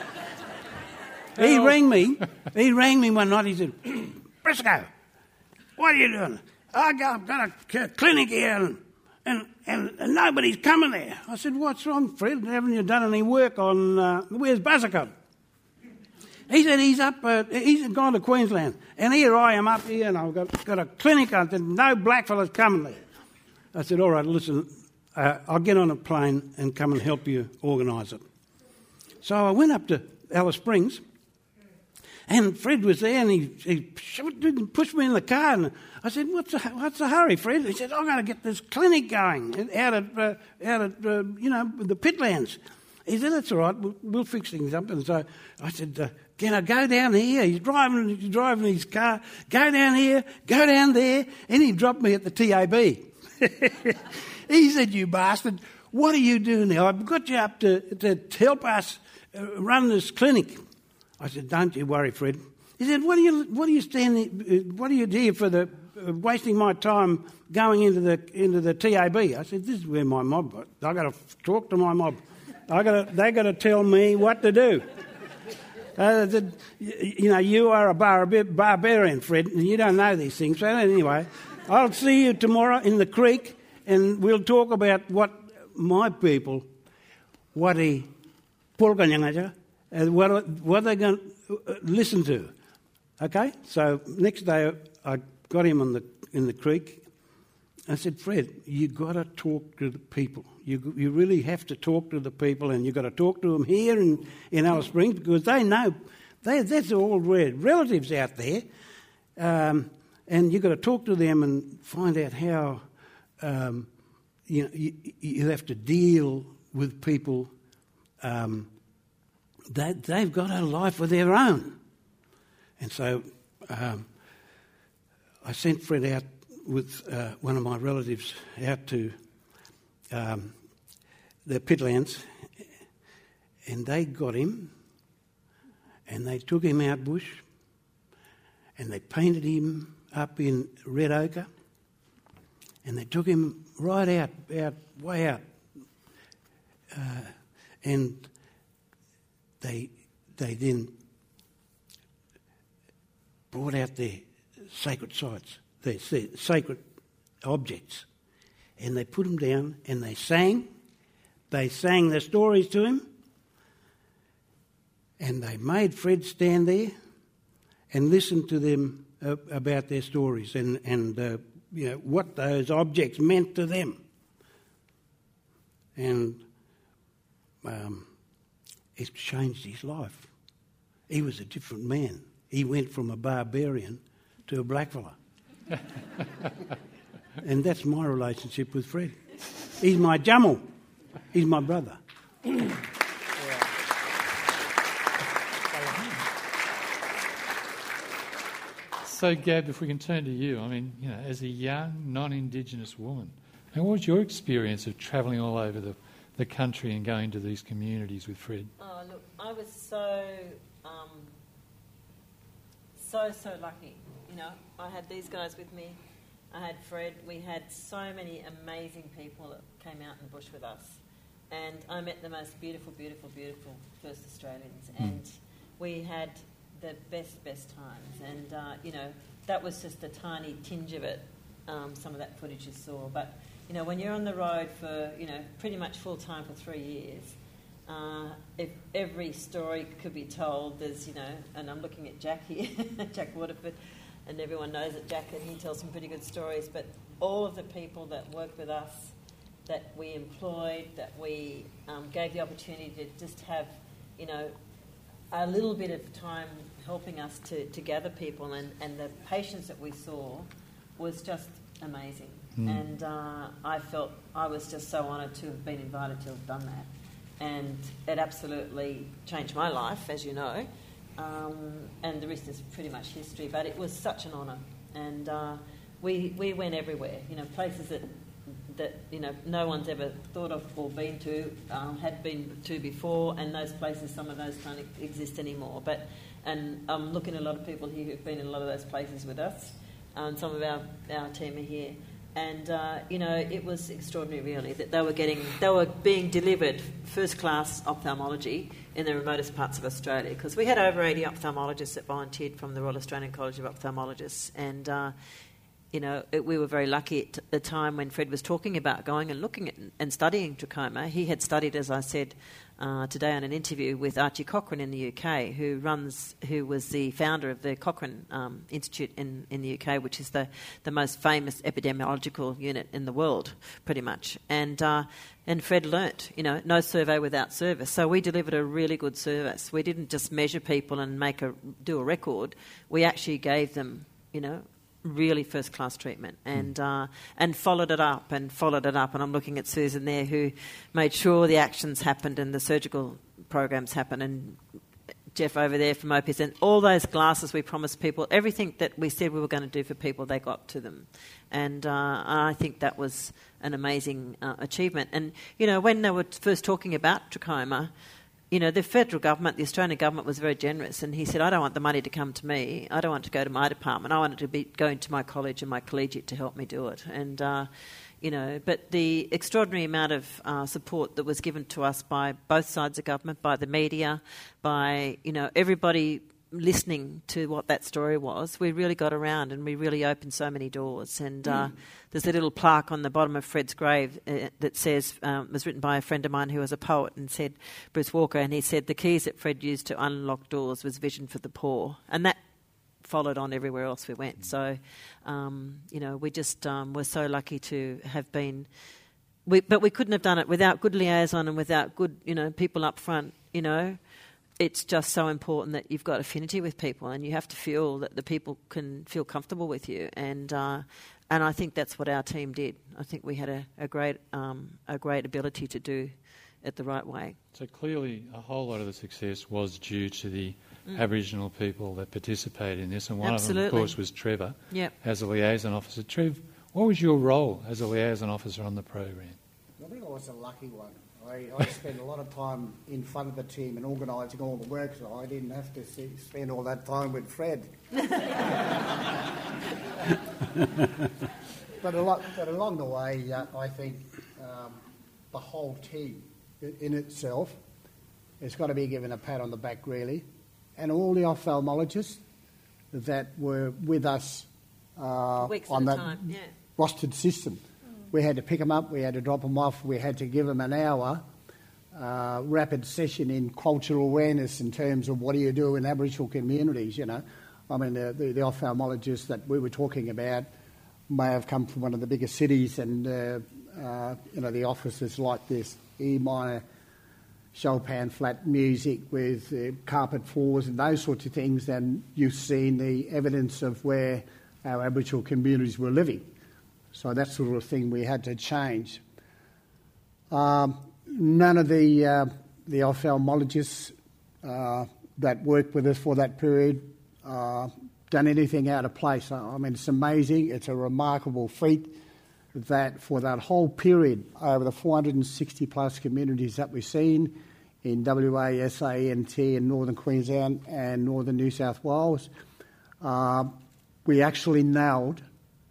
S11: He rang me. He rang me one night. He said, "Briscoe, what are you doing? I got, I've got a clinic here, and, and, and, and nobody's coming there." I said, "What's wrong, Fred? Haven't you done any work on uh, where's Buzzacott?" He said he's up, uh, he's gone to Queensland, and here I am up here, and I've got, got a clinic. I said, "No blackfellas coming there." I said, "All right, listen, uh, I'll get on a plane and come and help you organise it." So I went up to Alice Springs, and Fred was there, and he, he pushed me in the car, and I said, "What's the, what's the hurry, Fred?" He said, "I've got to get this clinic going out at, uh, out at uh, you know, the pitlands." He said, "That's all right, we'll, we'll fix things up." And so I said, uh, "Can I go down here?" He's driving, he's driving his car. "Go down here, go down there." And he dropped me at the T A B. He said, "You bastard, what are you doing now? I've got you up to, to help us uh, run this clinic." I said, "Don't you worry, Fred." He said, "What are you, what are you standing, what are you here for the, uh, wasting my time going into the, into the T A B? I said, "This is where my mob, I've got to talk to my mob. I got to, they got to tell me what to do." Uh, the, you know, you are a bar, barbarian, Fred, and you don't know these things. So anyway, I'll see you tomorrow in the creek, and we'll talk about what my people, what he, what what they're going to listen to. Okay. So next day, I got him on the in the creek. I said, "Fred, you got to talk to the people. You you really have to talk to the people, and you've got to talk to them here in, in Alice Springs, because they know, they, that's all red relatives out there, um, and you've got to talk to them and find out how um, you know you, you have to deal with people. Um, they, they've got a life of their own." And so um, I sent Fred out with uh, one of my relatives out to um, the pitlands, and they got him, and they took him out bush, and they painted him up in red ochre, and they took him right out, out way out, uh, and they they then brought out their sacred sites, their sacred objects, and they put them down, and they sang. They sang their stories to him, and they made Fred stand there and listen to them uh, about their stories and and uh, you know what those objects meant to them. And um, it changed his life. He was a different man. He went from a barbarian to a blackfella. And that's my relationship with Fred. He's my jamal. He's my brother.
S4: So, Gab, if we can turn to you, I mean, you know, as a young, non-Indigenous woman, and what was your experience of travelling all over the, the country and going to these communities with Fred?
S12: Oh, look, I was so, um, so, so lucky. You know, I had these guys with me. I had Fred. We had so many amazing people that came out in the bush with us. And I met the most beautiful, beautiful, beautiful First Australians. Mm. And we had the best, best times. And, uh, you know, that was just a tiny tinge of it, um, some of that footage you saw. But, you know, when you're on the road for, you know, pretty much full time for three years, uh, if every story could be told, there's, you know, and I'm looking at Jack here, Jack Waterford, and everyone knows that Jack, and he tells some pretty good stories, but all of the people that worked with us, that we employed, that we um, gave the opportunity to just have, you know, a little bit of time helping us to, to gather people, and, and the patience that we saw was just amazing. Mm. And uh, I felt I was just so honoured to have been invited to have done that. And it absolutely changed my life, as you know. Um, and the rest is pretty much history. But it was such an honour. And uh, we we went everywhere, you know, places that that, you know, no one's ever thought of or been to, um, had been to before, and those places, some of those don't exist anymore. But, and I'm looking at a lot of people here who've been in a lot of those places with us, and some of our, our team are here. And, uh, you know, it was extraordinary, really, that they were getting, they were being delivered first-class ophthalmology in the remotest parts of Australia, because we had over eighty ophthalmologists that volunteered from the Royal Australian College of Ophthalmologists, and, uh, you know, it, we were very lucky at the time when Fred was talking about going and looking at and studying trachoma. He had studied, as I said uh, today on an interview, with Archie Cochrane in the U K, who runs, who was the founder of the Cochrane um, Institute in, in the U K, which is the, the most famous epidemiological unit in the world, pretty much. And uh, and Fred learnt, you know, no survey without service. So we delivered a really good service. We didn't just measure people and make a do a record. We actually gave them, you know, really first-class treatment, and uh, and followed it up and followed it up. And I'm looking at Susan there, who made sure the actions happened and the surgical programs happened, and Jeff over there from O P S, and all those glasses we promised people, everything that we said we were going to do for people, they got to them. And uh, I think that was an amazing uh, achievement. And, you know, when they were first talking about trachoma, you know, the federal government, the Australian government was very generous, and he said, I don't want the money to come to me. I don't want it to go to my department. I want it to be going to my college and my collegiate to help me do it. And, uh, you know, but the extraordinary amount of uh, support that was given to us by both sides of government, by the media, by, you know, everybody listening to what that story was, we really got around and we really opened so many doors. And uh, mm. there's a little plaque on the bottom of Fred's grave uh, that says, um, was written by a friend of mine who was a poet, and said, Bruce Walker, and he said the keys that Fred used to unlock doors was vision for the poor. And that followed on everywhere else we went. So, um, you know, we just um, were so lucky to have been... We, but we couldn't have done it without good liaison and without good, you know, people up front, you know. It's just so important that you've got affinity with people, and you have to feel that the people can feel comfortable with you. And uh, and I think that's what our team did. I think we had a, a great um, a great ability to do it the right way.
S4: So clearly a whole lot of the success was due to the mm. Aboriginal people that participated in this, and one
S12: Absolutely.
S4: of them, of course, was Trevor,
S12: yep.
S4: as a liaison officer. Trev, what was your role as a liaison officer on the program?
S13: I think I was a lucky one. I, I spent a lot of time in front of the team and organising all the work, so I didn't have to see, spend all that time with Fred. but, a lot, but along the way, uh, I think um, the whole team in itself has got to be given a pat on the back, really, and all the ophthalmologists that were with us uh, on that
S12: time, yeah.
S13: rostered system. We had to pick them up, we had to drop them off, we had to give them an hour uh, rapid session in cultural awareness in terms of what do you do in Aboriginal communities, you know. I mean, the, the, the ophthalmologists that we were talking about may have come from one of the biggest cities, and, uh, uh, you know, the offices like this, E minor, Chopin flat music with uh, carpet floors and those sorts of things, and you've seen the evidence of where our Aboriginal communities were living. So that sort of thing we had to change. Um, none of the uh, the ophthalmologists uh, that worked with us for that period uh, done anything out of place. I mean, it's amazing. It's a remarkable feat that for that whole period, over the four hundred sixty plus communities that we've seen in W A, S A, N T, and Northern Queensland and Northern New South Wales, uh, we actually nailed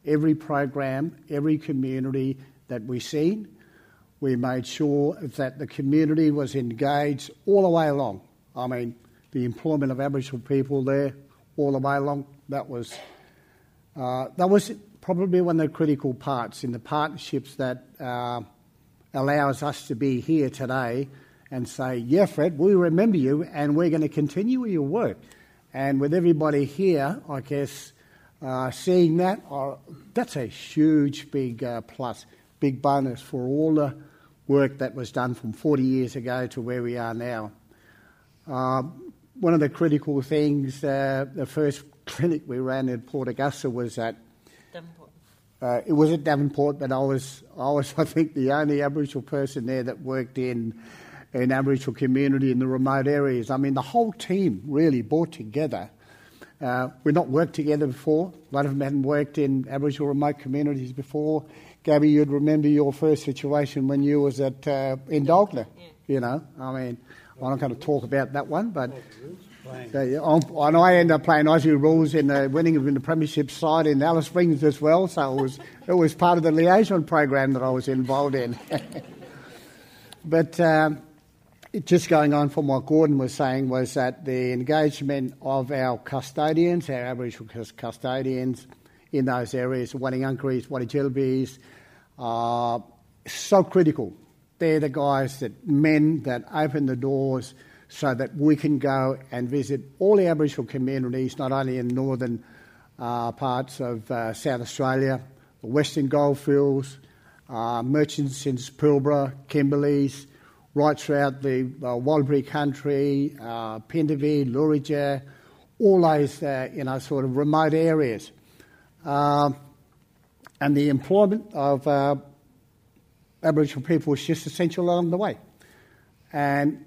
S13: every program, every community that we seen. We made sure that the community was engaged all the way along. I mean, the employment of Aboriginal people there all the way along, that was uh, that was probably one of the critical parts in the partnerships that uh, allows us to be here today and say, yeah, Fred, we remember you and we're going to continue your work. And with everybody here, I guess, uh, seeing that, uh, that's a huge, big uh, plus, big bonus for all the work that was done from forty years ago to where we are now. Uh, one of the critical things, uh, the first clinic we ran in Port Augusta was at
S12: Devonport.
S13: Uh, it was at Devonport, but I was, I was, I think, the only Aboriginal person there that worked in an Aboriginal community in the remote areas. I mean, the whole team really brought together. Uh, we'd not worked together before. A lot of them hadn't worked in Aboriginal remote communities before. Gabby, you'd remember your first situation when you was at uh, in Dalgler. Yeah. You know, I mean, I'm not going to talk about that one, but uh, yeah, and I ended up playing Aussie rules in the winning in the premiership side in Alice Springs as well. So it was it was part of the liaison program that I was involved in. But um, it, just going on from what Gordon was saying was that the engagement of our custodians, our Aboriginal custodians in those areas, Wanniunkeries, Wadijilbis, are so critical. They're the guys that men that open the doors so that we can go and visit all the Aboriginal communities, not only in northern uh, parts of uh, South Australia, the Western Goldfields, uh, merchants in Pilbara, Kimberleys, right throughout the uh, Wallaby country, uh, Pindavi, Lurija, all those uh, you know sort of remote areas. Uh, and the employment of uh, Aboriginal people was just essential along the way. And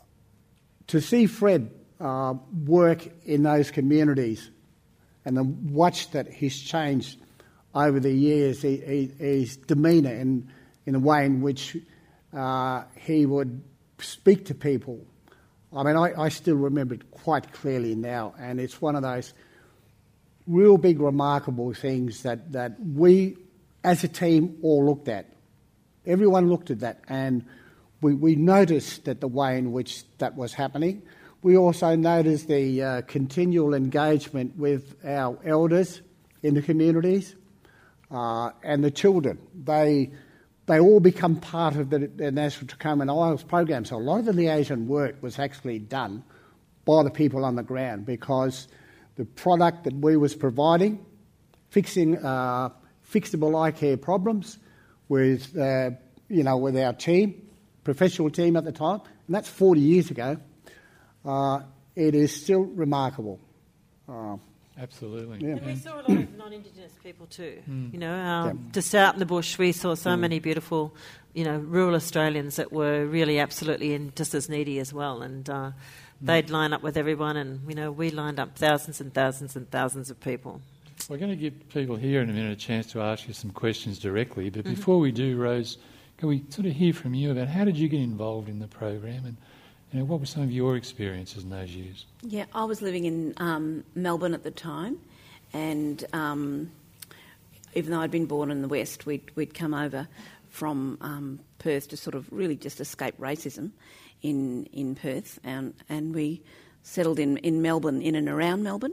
S13: to see Fred uh, work in those communities and then watch that he's changed over the years, he, he, his demeanour and in the way in which uh, he would speak to people. I mean, I, I still remember it quite clearly now, and it's one of those real big, remarkable things that, that we, as a team, all looked at. Everyone looked at that, and we, we noticed that the way in which that was happening. We also noticed the uh, continual engagement with our elders in the communities uh, and the children. They they all become part of the, the National Trachoma and I E L T S program, so a lot of the liaison work was actually done by the people on the ground because the product that we was providing, fixing uh, fixable eye care problems with, uh, you know, with our team, professional team at the time, and that's forty years ago, uh, it is still remarkable. Uh,
S4: Absolutely.
S12: Yeah. And we saw a lot of non-Indigenous people too. Mm. You know, um, yeah. Just out in the bush, we saw so mm. many beautiful, you know, rural Australians that were really absolutely in, just as needy as well. And uh, they'd line up with everyone, and you know, we lined up thousands and thousands and thousands of people.
S4: We're going to give people here in a minute a chance to ask you some questions directly, but
S12: Mm-hmm.
S4: before we do, Rose, can we sort of hear from you about how did you get involved in the program, and you know, what were some of your experiences in those years?
S14: Yeah, I was living in um, Melbourne at the time, and um, even though I'd been born in the West, we'd, we'd come over from um, Perth to sort of really just escape racism in in Perth, and, and we settled in, in Melbourne, in and around Melbourne.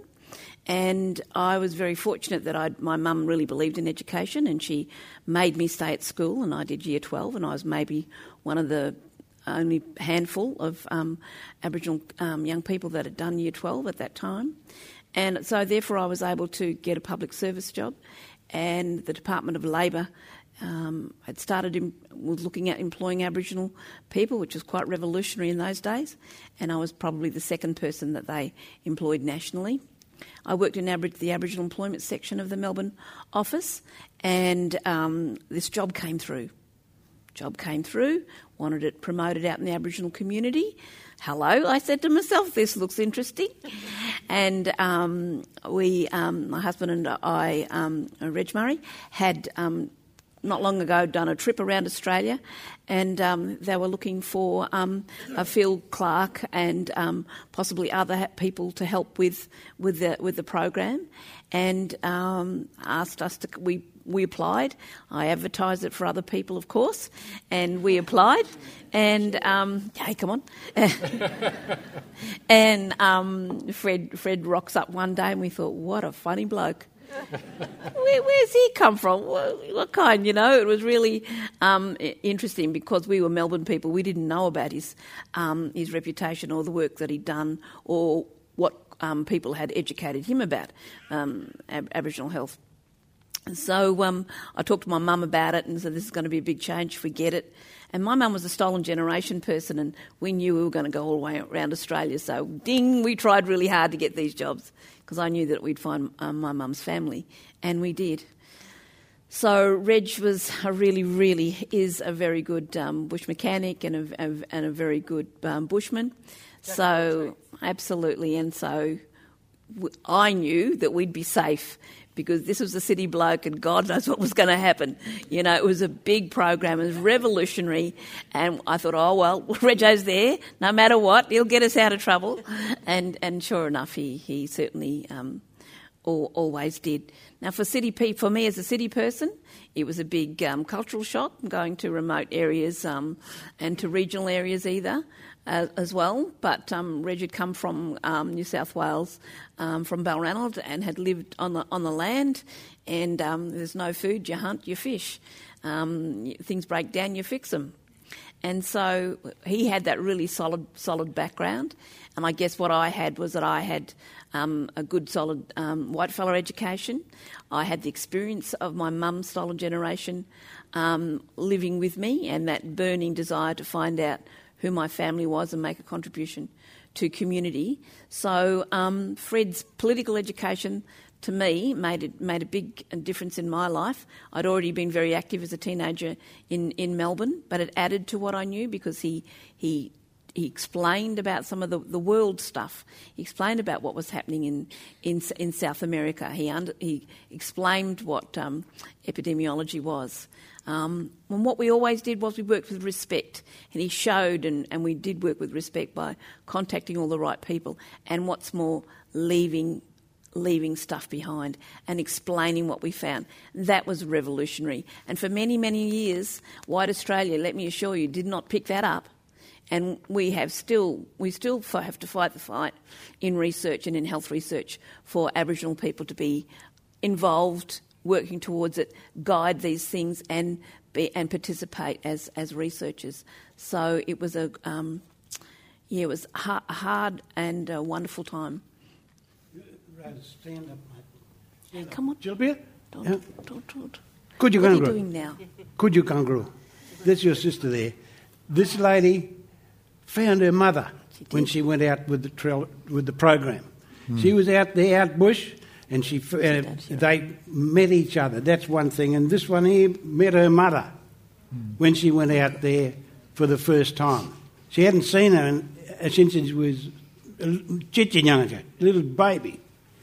S14: And I was very fortunate that I'd, my mum really believed in education, and she made me stay at school, and I did year twelve, and I was maybe one of the only handful of um, Aboriginal um, young people that had done year twelve at that time. And so therefore I was able to get a public service job, and the Department of Labour um, had started in, was looking at employing Aboriginal people, which was quite revolutionary in those days, and I was probably the second person that they employed nationally. I worked in Abor- the Aboriginal employment section of the Melbourne office, and um, this job came through. Job came through, wanted it promoted out in the Aboriginal community. Hello, I said to myself, this looks interesting. And um, we, um, my husband and I, um, Reg Murray, had um, not long ago done a trip around Australia, and um, they were looking for um, a field clerk and um, possibly other ha- people to help with with the with the program, and um, asked us to we we applied. I advertised it for other people, of course, and we applied. And um, hey, come on! and um, Fred Fred rocks up one day, and we thought, what a funny bloke. Where, where's he come from? What, what kind, you know? It was really um, interesting because we were Melbourne people. We didn't know about his um, his reputation or the work that he'd done or what um, people had educated him about um, ab- Aboriginal health. So um, I talked to my mum about it and said, this is going to be a big change if we get it. And my mum was a stolen generation person, and we knew we were going to go all the way around Australia. So, ding, we tried really hard to get these jobs because I knew that we'd find um, my mum's family, and we did. So Reg was a really, really is a very good um, bush mechanic and a, a, and a very good um, bushman. So, absolutely, and so w- I knew that we'd be safe because this was a city bloke and God knows what was going to happen. You know, it was a big program, it was revolutionary, and I thought, oh, well, Reggio's there, no matter what, he'll get us out of trouble. And and sure enough, he, he certainly um, al- always did. Now, for city pe- for me as a city person, it was a big um, cultural shock going to remote areas um, and to regional areas either. Uh, as well, but um, Reg had come from um, New South Wales, um, from Balranald, and had lived on the on the land. And um, there's no food, you hunt, you fish. Um, things break down, you fix them. And so he had that really solid solid background. And I guess what I had was that I had um, a good solid um, whitefella education. I had the experience of my mum's stolen generation um, living with me, and that burning desire to find out who my family was and make a contribution to community. So um, Fred's political education, to me, made it made a big difference in my life. I'd already been very active as a teenager in, in Melbourne, but it added to what I knew because he he he explained about some of the, the world stuff. He explained about what was happening in in, in South America. He under, he explained what um, epidemiology was. Um, and what we always did was we worked with respect, and he showed, and, and we did work with respect by contacting all the right people, and what's more, leaving leaving stuff behind and explaining what we found. That was revolutionary. And for many, many years, White Australia, let me assure you, did not pick that up. And we have still we still have to fight the fight in research and in health research for Aboriginal people to be involved, working towards it, guide these things, and be, and participate as as researchers. So it was a um, yeah, it was a hard and a wonderful time.
S11: Stand up, mate. Stand
S14: Come on,
S11: Jilbia.
S14: Don't,
S11: Yeah.
S14: don't, don't.
S11: Could you
S14: What are you
S11: kangaroo?
S14: doing now?
S11: Could you kangaroo? That's your sister there. This lady found her mother when she went out with the trail, with the program.
S4: Hmm.
S11: She was out there, out bush, and she f- uh, they met each other. That's one thing. And this one here met her mother
S4: Hmm.
S11: when she went out there for the first time. She hadn't seen her in, uh, since she was a chichinyanga, a little baby.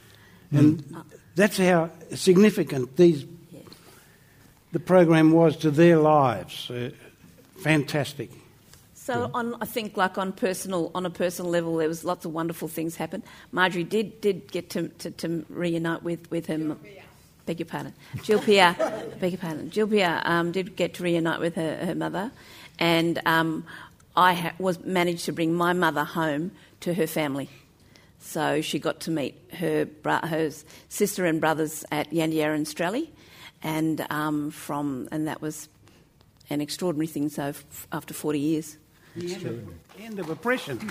S11: And that's how significant these the program was to their lives. Uh, fantastic.
S14: So on, I think, like on personal on a personal level, there was lots of wonderful things happen. Marjorie did did get to to, to reunite with with her. Beg your pardon, Jill Pierre. beg your pardon, Jill Pierre um, did get to reunite with her, her mother, and um, I ha- was managed to bring my mother home to her family. So she got to meet her bro- her sister and brothers at Yandiara and Strelly, and um, from and that was an extraordinary thing. So f- after forty years,
S11: The end of, end of oppression.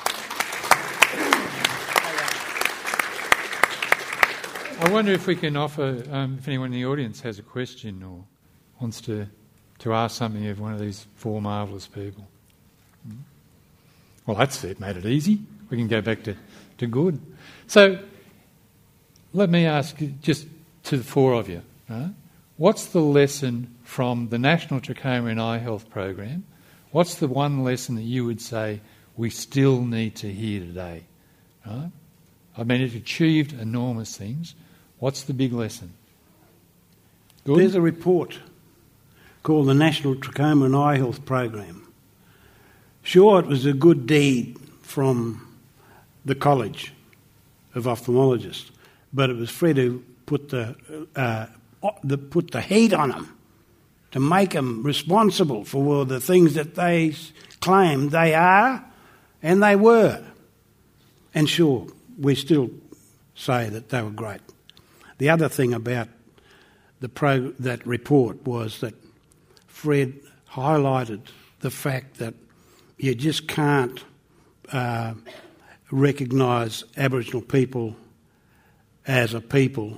S4: I wonder if we can offer, um, if anyone in the audience has a question or wants to to ask something of one of these four marvellous people. Well, that's it, made it easy. We can go back to, to good. So let me ask you, just to the four of you, right? What's the lesson from the National Trachoma and Eye Health Program? What's the one lesson that you would say we still need to hear today? Right? I mean, it achieved enormous things. What's the big lesson? Good?
S11: There's a report called the National Trachoma and Eye Health Program. Sure, it was a good deed from the College of Ophthalmologists, but it was Fred who put the, uh, the, put the heat on them to make them responsible for the things that they claimed they are and they were. And sure, we still say that they were great. The other thing about the pro- that report was that Fred highlighted the fact that you just can't uh, recognise Aboriginal people as a people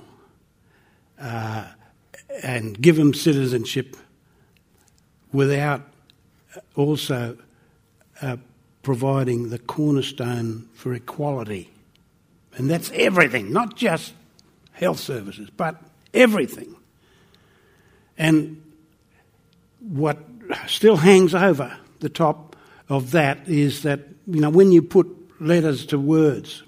S11: uh, and give them citizenship without also uh, providing the cornerstone for equality. And that's everything, not just health services, but everything. And what still hangs over the top of that is that, you know, when you put letters to words,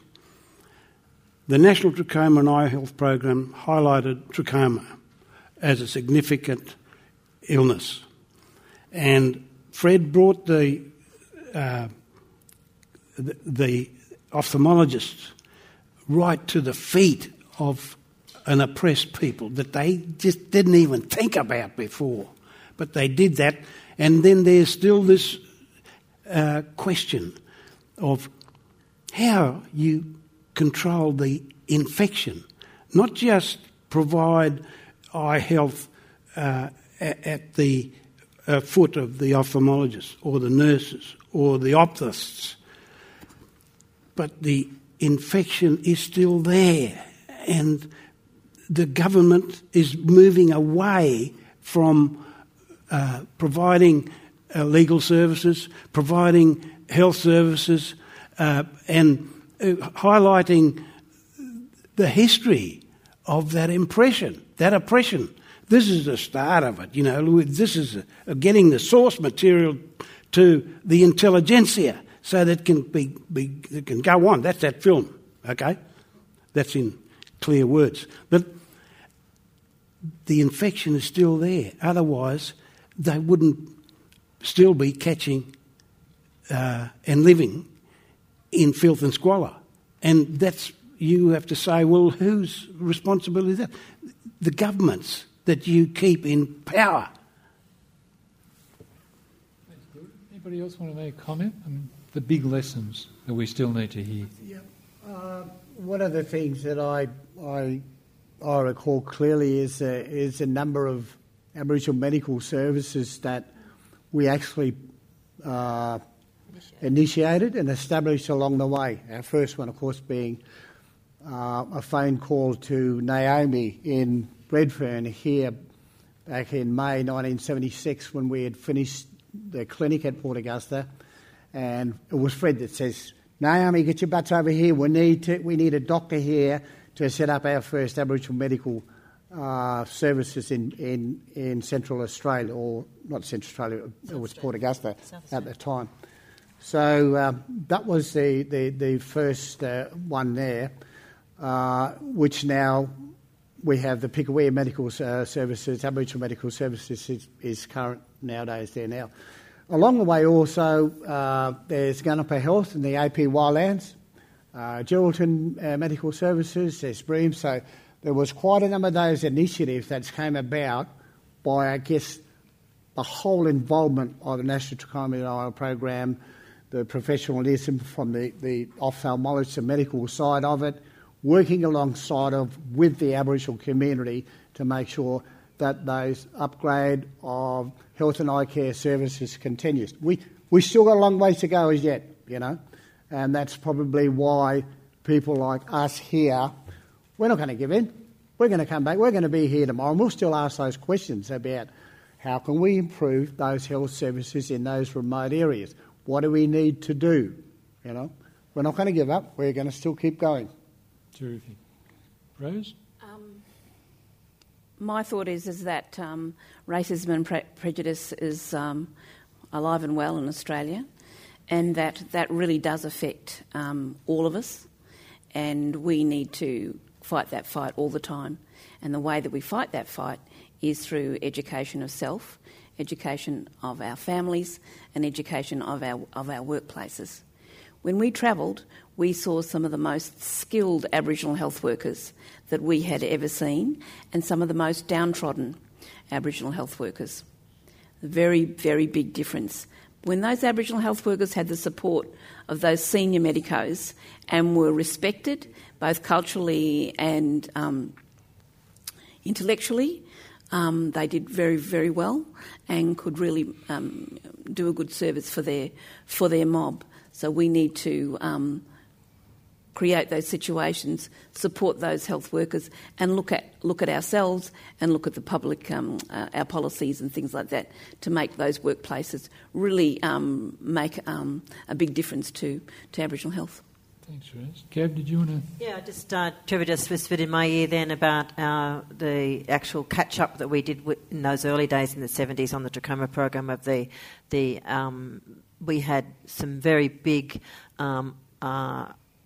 S11: the National Trachoma and Eye Health Program highlighted trachoma as a significant illness. And Fred brought the, uh, the, the ophthalmologists right to the feet of an oppressed people that they just didn't even think about before. But they did that, and then there's still this uh, question of how you control the infection, not just provide eye health uh, at the uh, foot of the ophthalmologist or the nurses or the opticists, but the infection is still there, and the government is moving away from uh, providing uh, legal services, providing health services, uh, and uh, highlighting the history of that impression, that oppression. This is the start of it, you know. This is uh, getting the source material to the intelligentsia so that it can be, be it can go on. That's that film, okay? That's in clear words. But the infection is still there. Otherwise, they wouldn't still be catching uh, and living in filth and squalor. And that's, you have to say, well, whose responsibility is that? The governments that you keep in power.
S4: That's good. Anybody else want to make a comment? I mean, the big lessons that we still need to hear.
S13: Yeah. Uh, one of the things that I I I recall clearly is a, is a number of Aboriginal medical services that we actually uh, initiated and established along the way. Our first one, of course, being uh, a phone call to Naomi in Redfern here back in May nineteen seventy-six when we had finished the clinic at Port Augusta, and it was Fred that says, "Naomi, get your butts over here. We need to, we need a doctor here to set up our first Aboriginal medical uh, services in, in, in Central Australia," or not Central Australia, it was Port Augusta at the time. So um, that was the, the, the first uh, one there, uh, which now we have the Pickawea Medical uh, Services, Aboriginal Medical Services is, is current nowadays there now. Along the way also, uh, there's Gunapa Health in the A P Wildlands, uh, Geraldton uh, Medical Services, there's Bream. So there was quite a number of those initiatives that came about by, I guess, the whole involvement of the National Trachoma and Eye Program, the professionalism from the, the ophthalmologist and medical side of it, working alongside of with the Aboriginal community to make sure that those upgrade of health and eye care services continues. We we still got a long ways to go as yet, you know, and that's probably why people like us here, we're not going to give in. We're going to come back. We're going to be here tomorrow, and we'll still ask those questions about how can we improve those health services in those remote areas. What do we need to do? You know, we're not going to give up. We're going to still keep going.
S4: Terrific. Rose?
S14: Um, my thought is is that um, racism and pre- prejudice is um, alive and well in Australia, and that that really does affect um, all of us, and we need to fight that fight all the time. And the way that we fight that fight is through education of self education of our families, and education of our of our workplaces. When we travelled, we saw some of the most skilled Aboriginal health workers that we had ever seen, and some of the most downtrodden Aboriginal health workers. A very, very big difference. When those Aboriginal health workers had the support of those senior medicos and were respected, both culturally and um, intellectually, um, they did very, very well and could really um, do a good service for their for their mob. So we need to um, create those situations, support those health workers, and look at look at ourselves and look at the public, um, uh, our policies and things like that, to make those workplaces really um, make um, a big difference to, to Aboriginal health.
S15: Thanks, Raz. Gab, did you want to...
S12: Yeah, just uh, Trevor just whispered in my ear then about uh, the actual catch-up that we did in those early days in the seventies on the trachoma program of the... the um, we had some very big... Um, uh,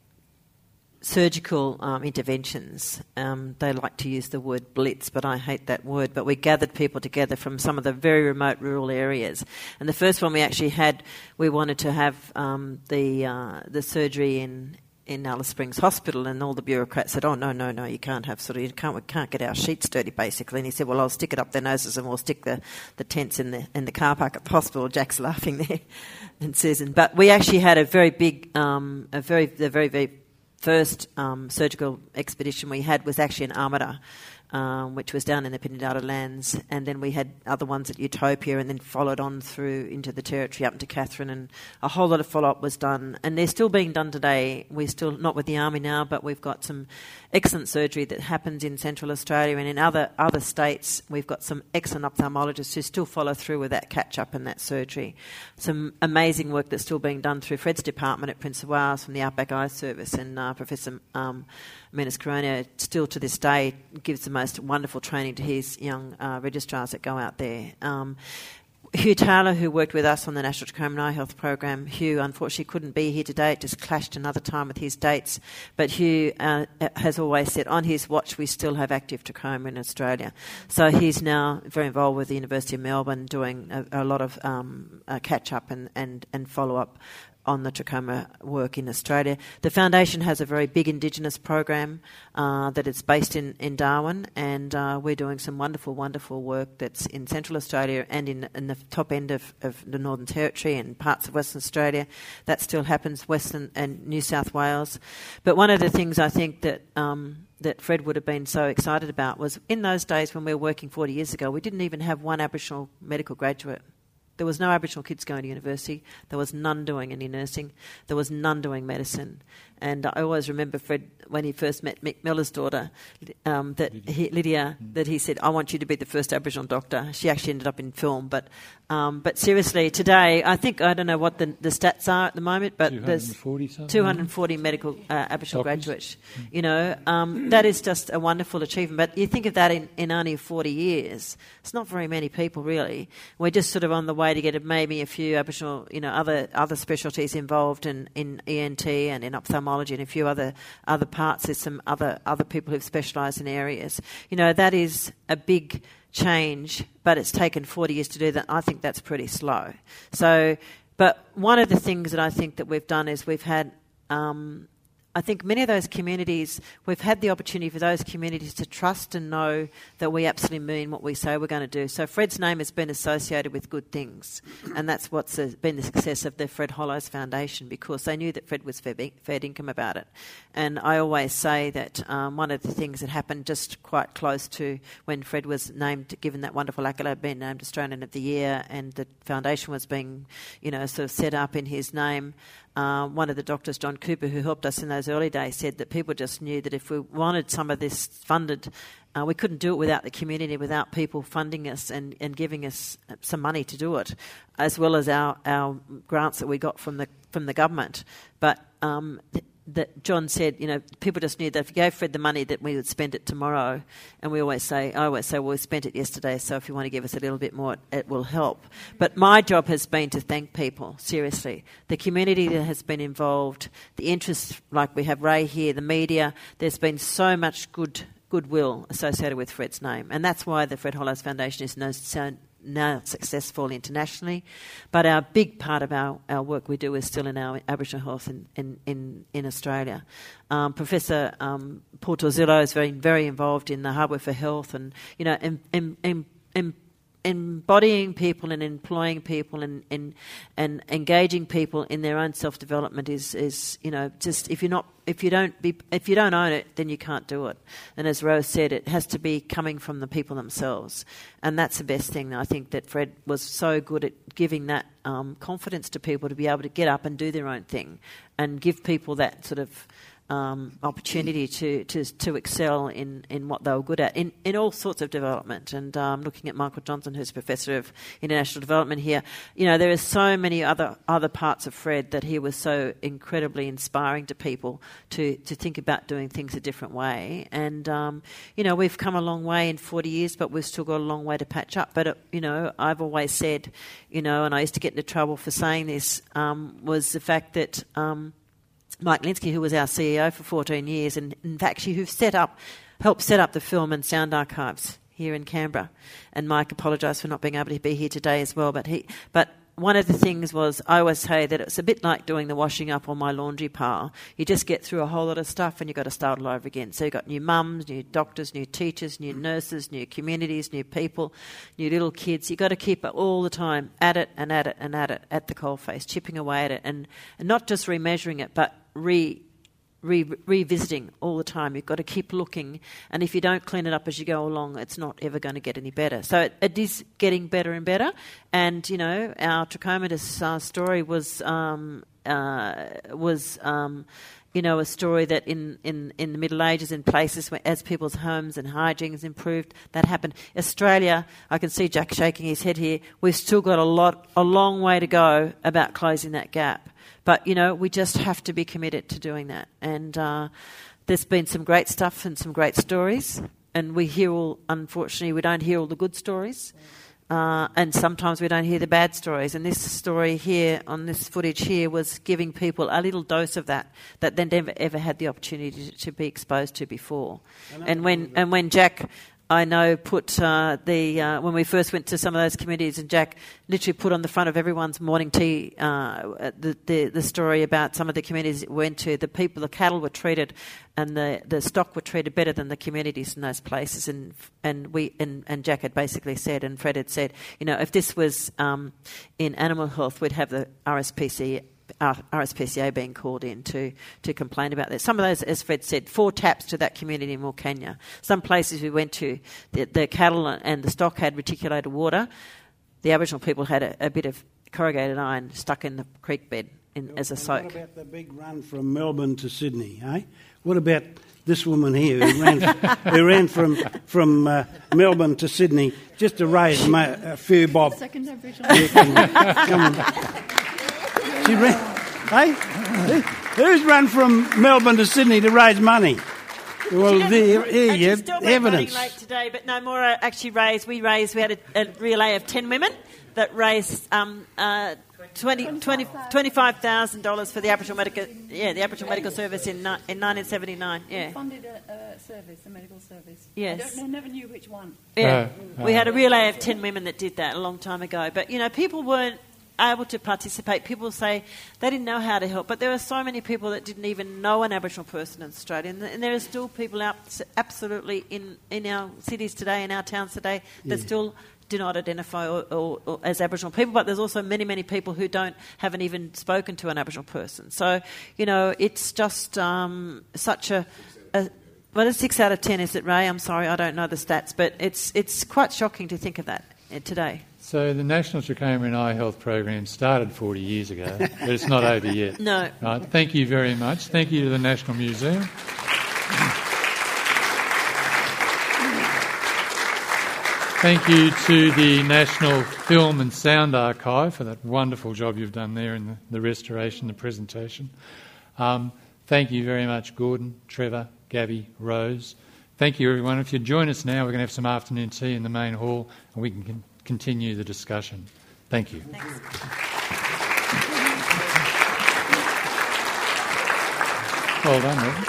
S12: surgical um, interventions. Um, they like to use the word blitz, but I hate that word. But we gathered people together from some of the very remote rural areas. And the first one we actually had, we wanted to have um, the uh, the surgery in in Alice Springs Hospital, and all the bureaucrats said, "Oh no, no, no, you can't have sort of you can't we can't get our sheets dirty, basically." And he said, "Well, I'll stick it up their noses and we'll stick the, the tents in the in the car park at the hospital." Jack's laughing there, and Susan. But we actually had a very big, um, a very the very very first um, surgical expedition we had was actually in Armada, um, which was down in the Pindara lands, and then we had other ones at Utopia, and then followed on through into the territory up into Katherine, and a whole lot of follow-up was done, and they're still being done today. We're still not with the Army now, but we've got some excellent surgery that happens in Central Australia, and in other other states we've got some excellent ophthalmologists who still follow through with that catch-up and that surgery. Some amazing work that's still being done through Fred's department at Prince of Wales from the Outback Eye Service, and uh, Professor um, Menas Corona still to this day gives the most wonderful training to his young uh, registrars that go out there. Um, Hugh Taylor, who worked with us on the National Trachoma and Eye Health Program, Hugh unfortunately couldn't be here today. It just clashed another time with his dates. But Hugh uh, has always said on his watch we still have active trachoma in Australia. So he's now very involved with the University of Melbourne, doing a, a lot of um, uh, catch-up and, and, and follow-up on the trachoma work in Australia. The Foundation has a very big Indigenous program uh, that is based in, in Darwin, and uh, we're doing some wonderful, wonderful work that's in Central Australia and in, in the top end of, of the Northern Territory and parts of Western Australia. That still happens, Western and New South Wales. But one of the things I think that um, that Fred would have been so excited about was in those days when we were working forty years ago, we didn't even have one Aboriginal medical graduate. There was no Aboriginal kids going to university. There was none doing any nursing. There was none doing medicine. And I always remember Fred, when he first met Mick Miller's daughter, um, that Lydia, he, Lydia mm. that he said, "I want you to be the first Aboriginal doctor." She actually ended up in film. But um, but seriously, today, I think, I don't know what the, the stats are at the moment, but there's two hundred forty medical uh, Aboriginal Doctors. graduates. Mm. You know, um, that is just a wonderful achievement. But you think of that in, in only forty years. It's not very many people, really. We're just sort of on the way to get maybe a few Aboriginal, you know, other other specialties involved in, in E N T and in ophthalmology and a few other other parts. There's some other other people who've specialised in areas. You know, that is a big change, but it's taken forty years to do that. I think that's pretty slow. So, but one of the things that I think that we've done is we've had. Um, I think many of those communities, we've had the opportunity for those communities to trust and know that we absolutely mean what we say we're going to do. So Fred's name has been associated with good things, and that's what's been the success of the Fred Hollows Foundation, because they knew that Fred was fair income about it. And I always say that um, one of the things that happened just quite close to when Fred was named, given that wonderful accolade, being named Australian of the Year, and the foundation was being, you know, sort of set up in his name. Uh, one of the doctors, John Cooper, who helped us in those early days, said that people just knew that if we wanted some of this funded, uh, we couldn't do it without the community, without people funding us and, and giving us some money to do it, as well as our, our grants that we got from the from the government. But um, th- that John said, you know, people just knew that if you gave Fred the money, that we would spend it tomorrow. And we always say, I always say, well, we spent it yesterday, so if you want to give us a little bit more, it, it will help. But my job has been to thank people, seriously. The community that has been involved, the interest, like we have Ray here, the media, there's been so much good goodwill associated with Fred's name. And that's why the Fred Hollows Foundation is no, so
S16: now successful internationally. But our big part of our, our work we do is still in our Aboriginal health in, in, in, in Australia. Um, Professor um, Paul Torzillo is very very involved in the Hardware for Health, and you know, in, in, in, in embodying people and employing people and, and and engaging people in their own self development is, is you know, just if you're not if you don't be if you don't own it, then you can't do it. And as Rose said, it has to be coming from the people themselves, and that's the best thing. I think that Fred was so good at giving that um, confidence to people to be able to get up and do their own thing, and give people that sort of Um, opportunity to, to to excel in, in what they were good at, in, in all sorts of development. And um, looking at Michael Johnson, who's Professor of International Development here, you know, there are so many other other parts of Fred that he was so incredibly inspiring to people to, to think about doing things a different way. And, um, you know, we've come a long way in forty years, but we've still got a long way to patch up. But, uh, you know, I've always said, you know, and I used to get into trouble for saying this, um, was the fact that Um, Mike Linsky, who was our C E O for fourteen years, and in fact, she who set up, helped set up the film and sound archives here in Canberra. And Mike apologised for not being able to be here today as well. But he, but one of the things was, I always say that it's a bit like doing the washing up on my laundry pile. You just get through a whole lot of stuff and you've got to start all over again. So you've got new mums, new doctors, new teachers, new nurses, new communities, new people, new little kids. You've got to keep it all the time at it and at it and at it, at the coalface, chipping away at it, and, and not just remeasuring it, but re, re revisiting all the time. You've got to keep looking, and if you don't clean it up as you go along, it's not ever going to get any better. So it, it is getting better and better. And you know, our trachomatis uh, story was um, uh, was. Um, You know, a story that in, in, in the Middle Ages, in places where, as people's homes and hygiene's improved, that happened. Australia, I can see Jack shaking his head here. We've still got a lot, a long way to go about closing that gap. But you know, we just have to be committed to doing that. And uh, there's been some great stuff and some great stories, and we hear all. Unfortunately, we don't hear all the good stories. Uh, and sometimes we don't hear the bad stories. And this story here, on this footage here, was giving people a little dose of that that they never ever had the opportunity to, to be exposed to before. And when and when Jack, I know, put uh, the uh, when we first went to some of those communities, and Jack literally put on the front of everyone's morning tea uh, the, the the story about some of the communities it went to. The people, the cattle were treated, and the, the stock were treated better than the communities in those places. And and we and, and Jack had basically said, and Fred had said, you know, if this was um, in animal health, we'd have the R S P C A. R S P C A being called in to, to complain about that. Some of those, as Fred said, four taps to that community in Wilcannia. Some places we went to, the, the cattle and the stock had reticulated water. The Aboriginal people had a, a bit of corrugated iron stuck in the creek bed in, as a soak.
S11: What about the big run from Melbourne to Sydney, eh? What about this woman here who ran, who ran from from uh, Melbourne to Sydney just to raise ma- a few bob?
S9: Second Aboriginal.
S11: Yeah, come, come on. She ran, hey? Who's run from Melbourne to Sydney to raise money? Well, there, here you have evidence.
S16: Late today, but no more. Uh, actually, raised. We raised. We had a, a relay of ten women that raised um, uh, twenty, twenty, twenty-five thousand dollars for the Aboriginal Medical, yeah, the Aboriginal Medical Service in in nineteen seventy-nine. Yeah,
S9: we funded a, a service, a medical service.
S16: Yes,
S9: I, don't, I never knew which one.
S16: Yeah, uh, we uh, had a relay of ten women that did that a long time ago. But you know, people weren't able to participate. People say they didn't know how to help, but there are so many people that didn't even know an Aboriginal person in Australia, and, and there are still people out absolutely in, in our cities today, in our towns today, that yeah. still do not identify or, or, or as Aboriginal people, but there's also many, many people who don't haven't even spoken to an Aboriginal person. So, you know, it's just um, such a, a well, it's six out of ten, is it, Ray? I'm sorry, I don't know the stats, but it's it's quite shocking to think of that today.
S15: So the National Trachoma and Eye Health Program started forty years ago, but it's not over yet.
S16: No.
S15: Right. Thank you very much. Thank you to the National Museum. Thank you to the National Film and Sound Archive for that wonderful job you've done there in the, the restoration, the presentation. Um, thank you very much, Gordon, Trevor, Gabby, Rose. Thank you, everyone. If you join us now, we're going to have some afternoon tea in the main hall, and we can con- continue the discussion. Thank you.
S16: Thanks.
S15: Well done, Robert.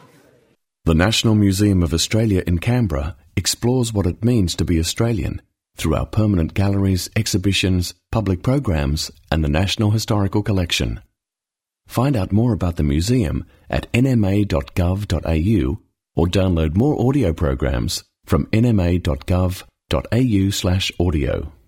S1: The National Museum of Australia in Canberra explores what it means to be Australian through our permanent galleries, exhibitions, public programs and the National Historical Collection. Find out more about the museum at n m a dot gov dot a u or download more audio programs from n m a dot gov dot a u slash audio.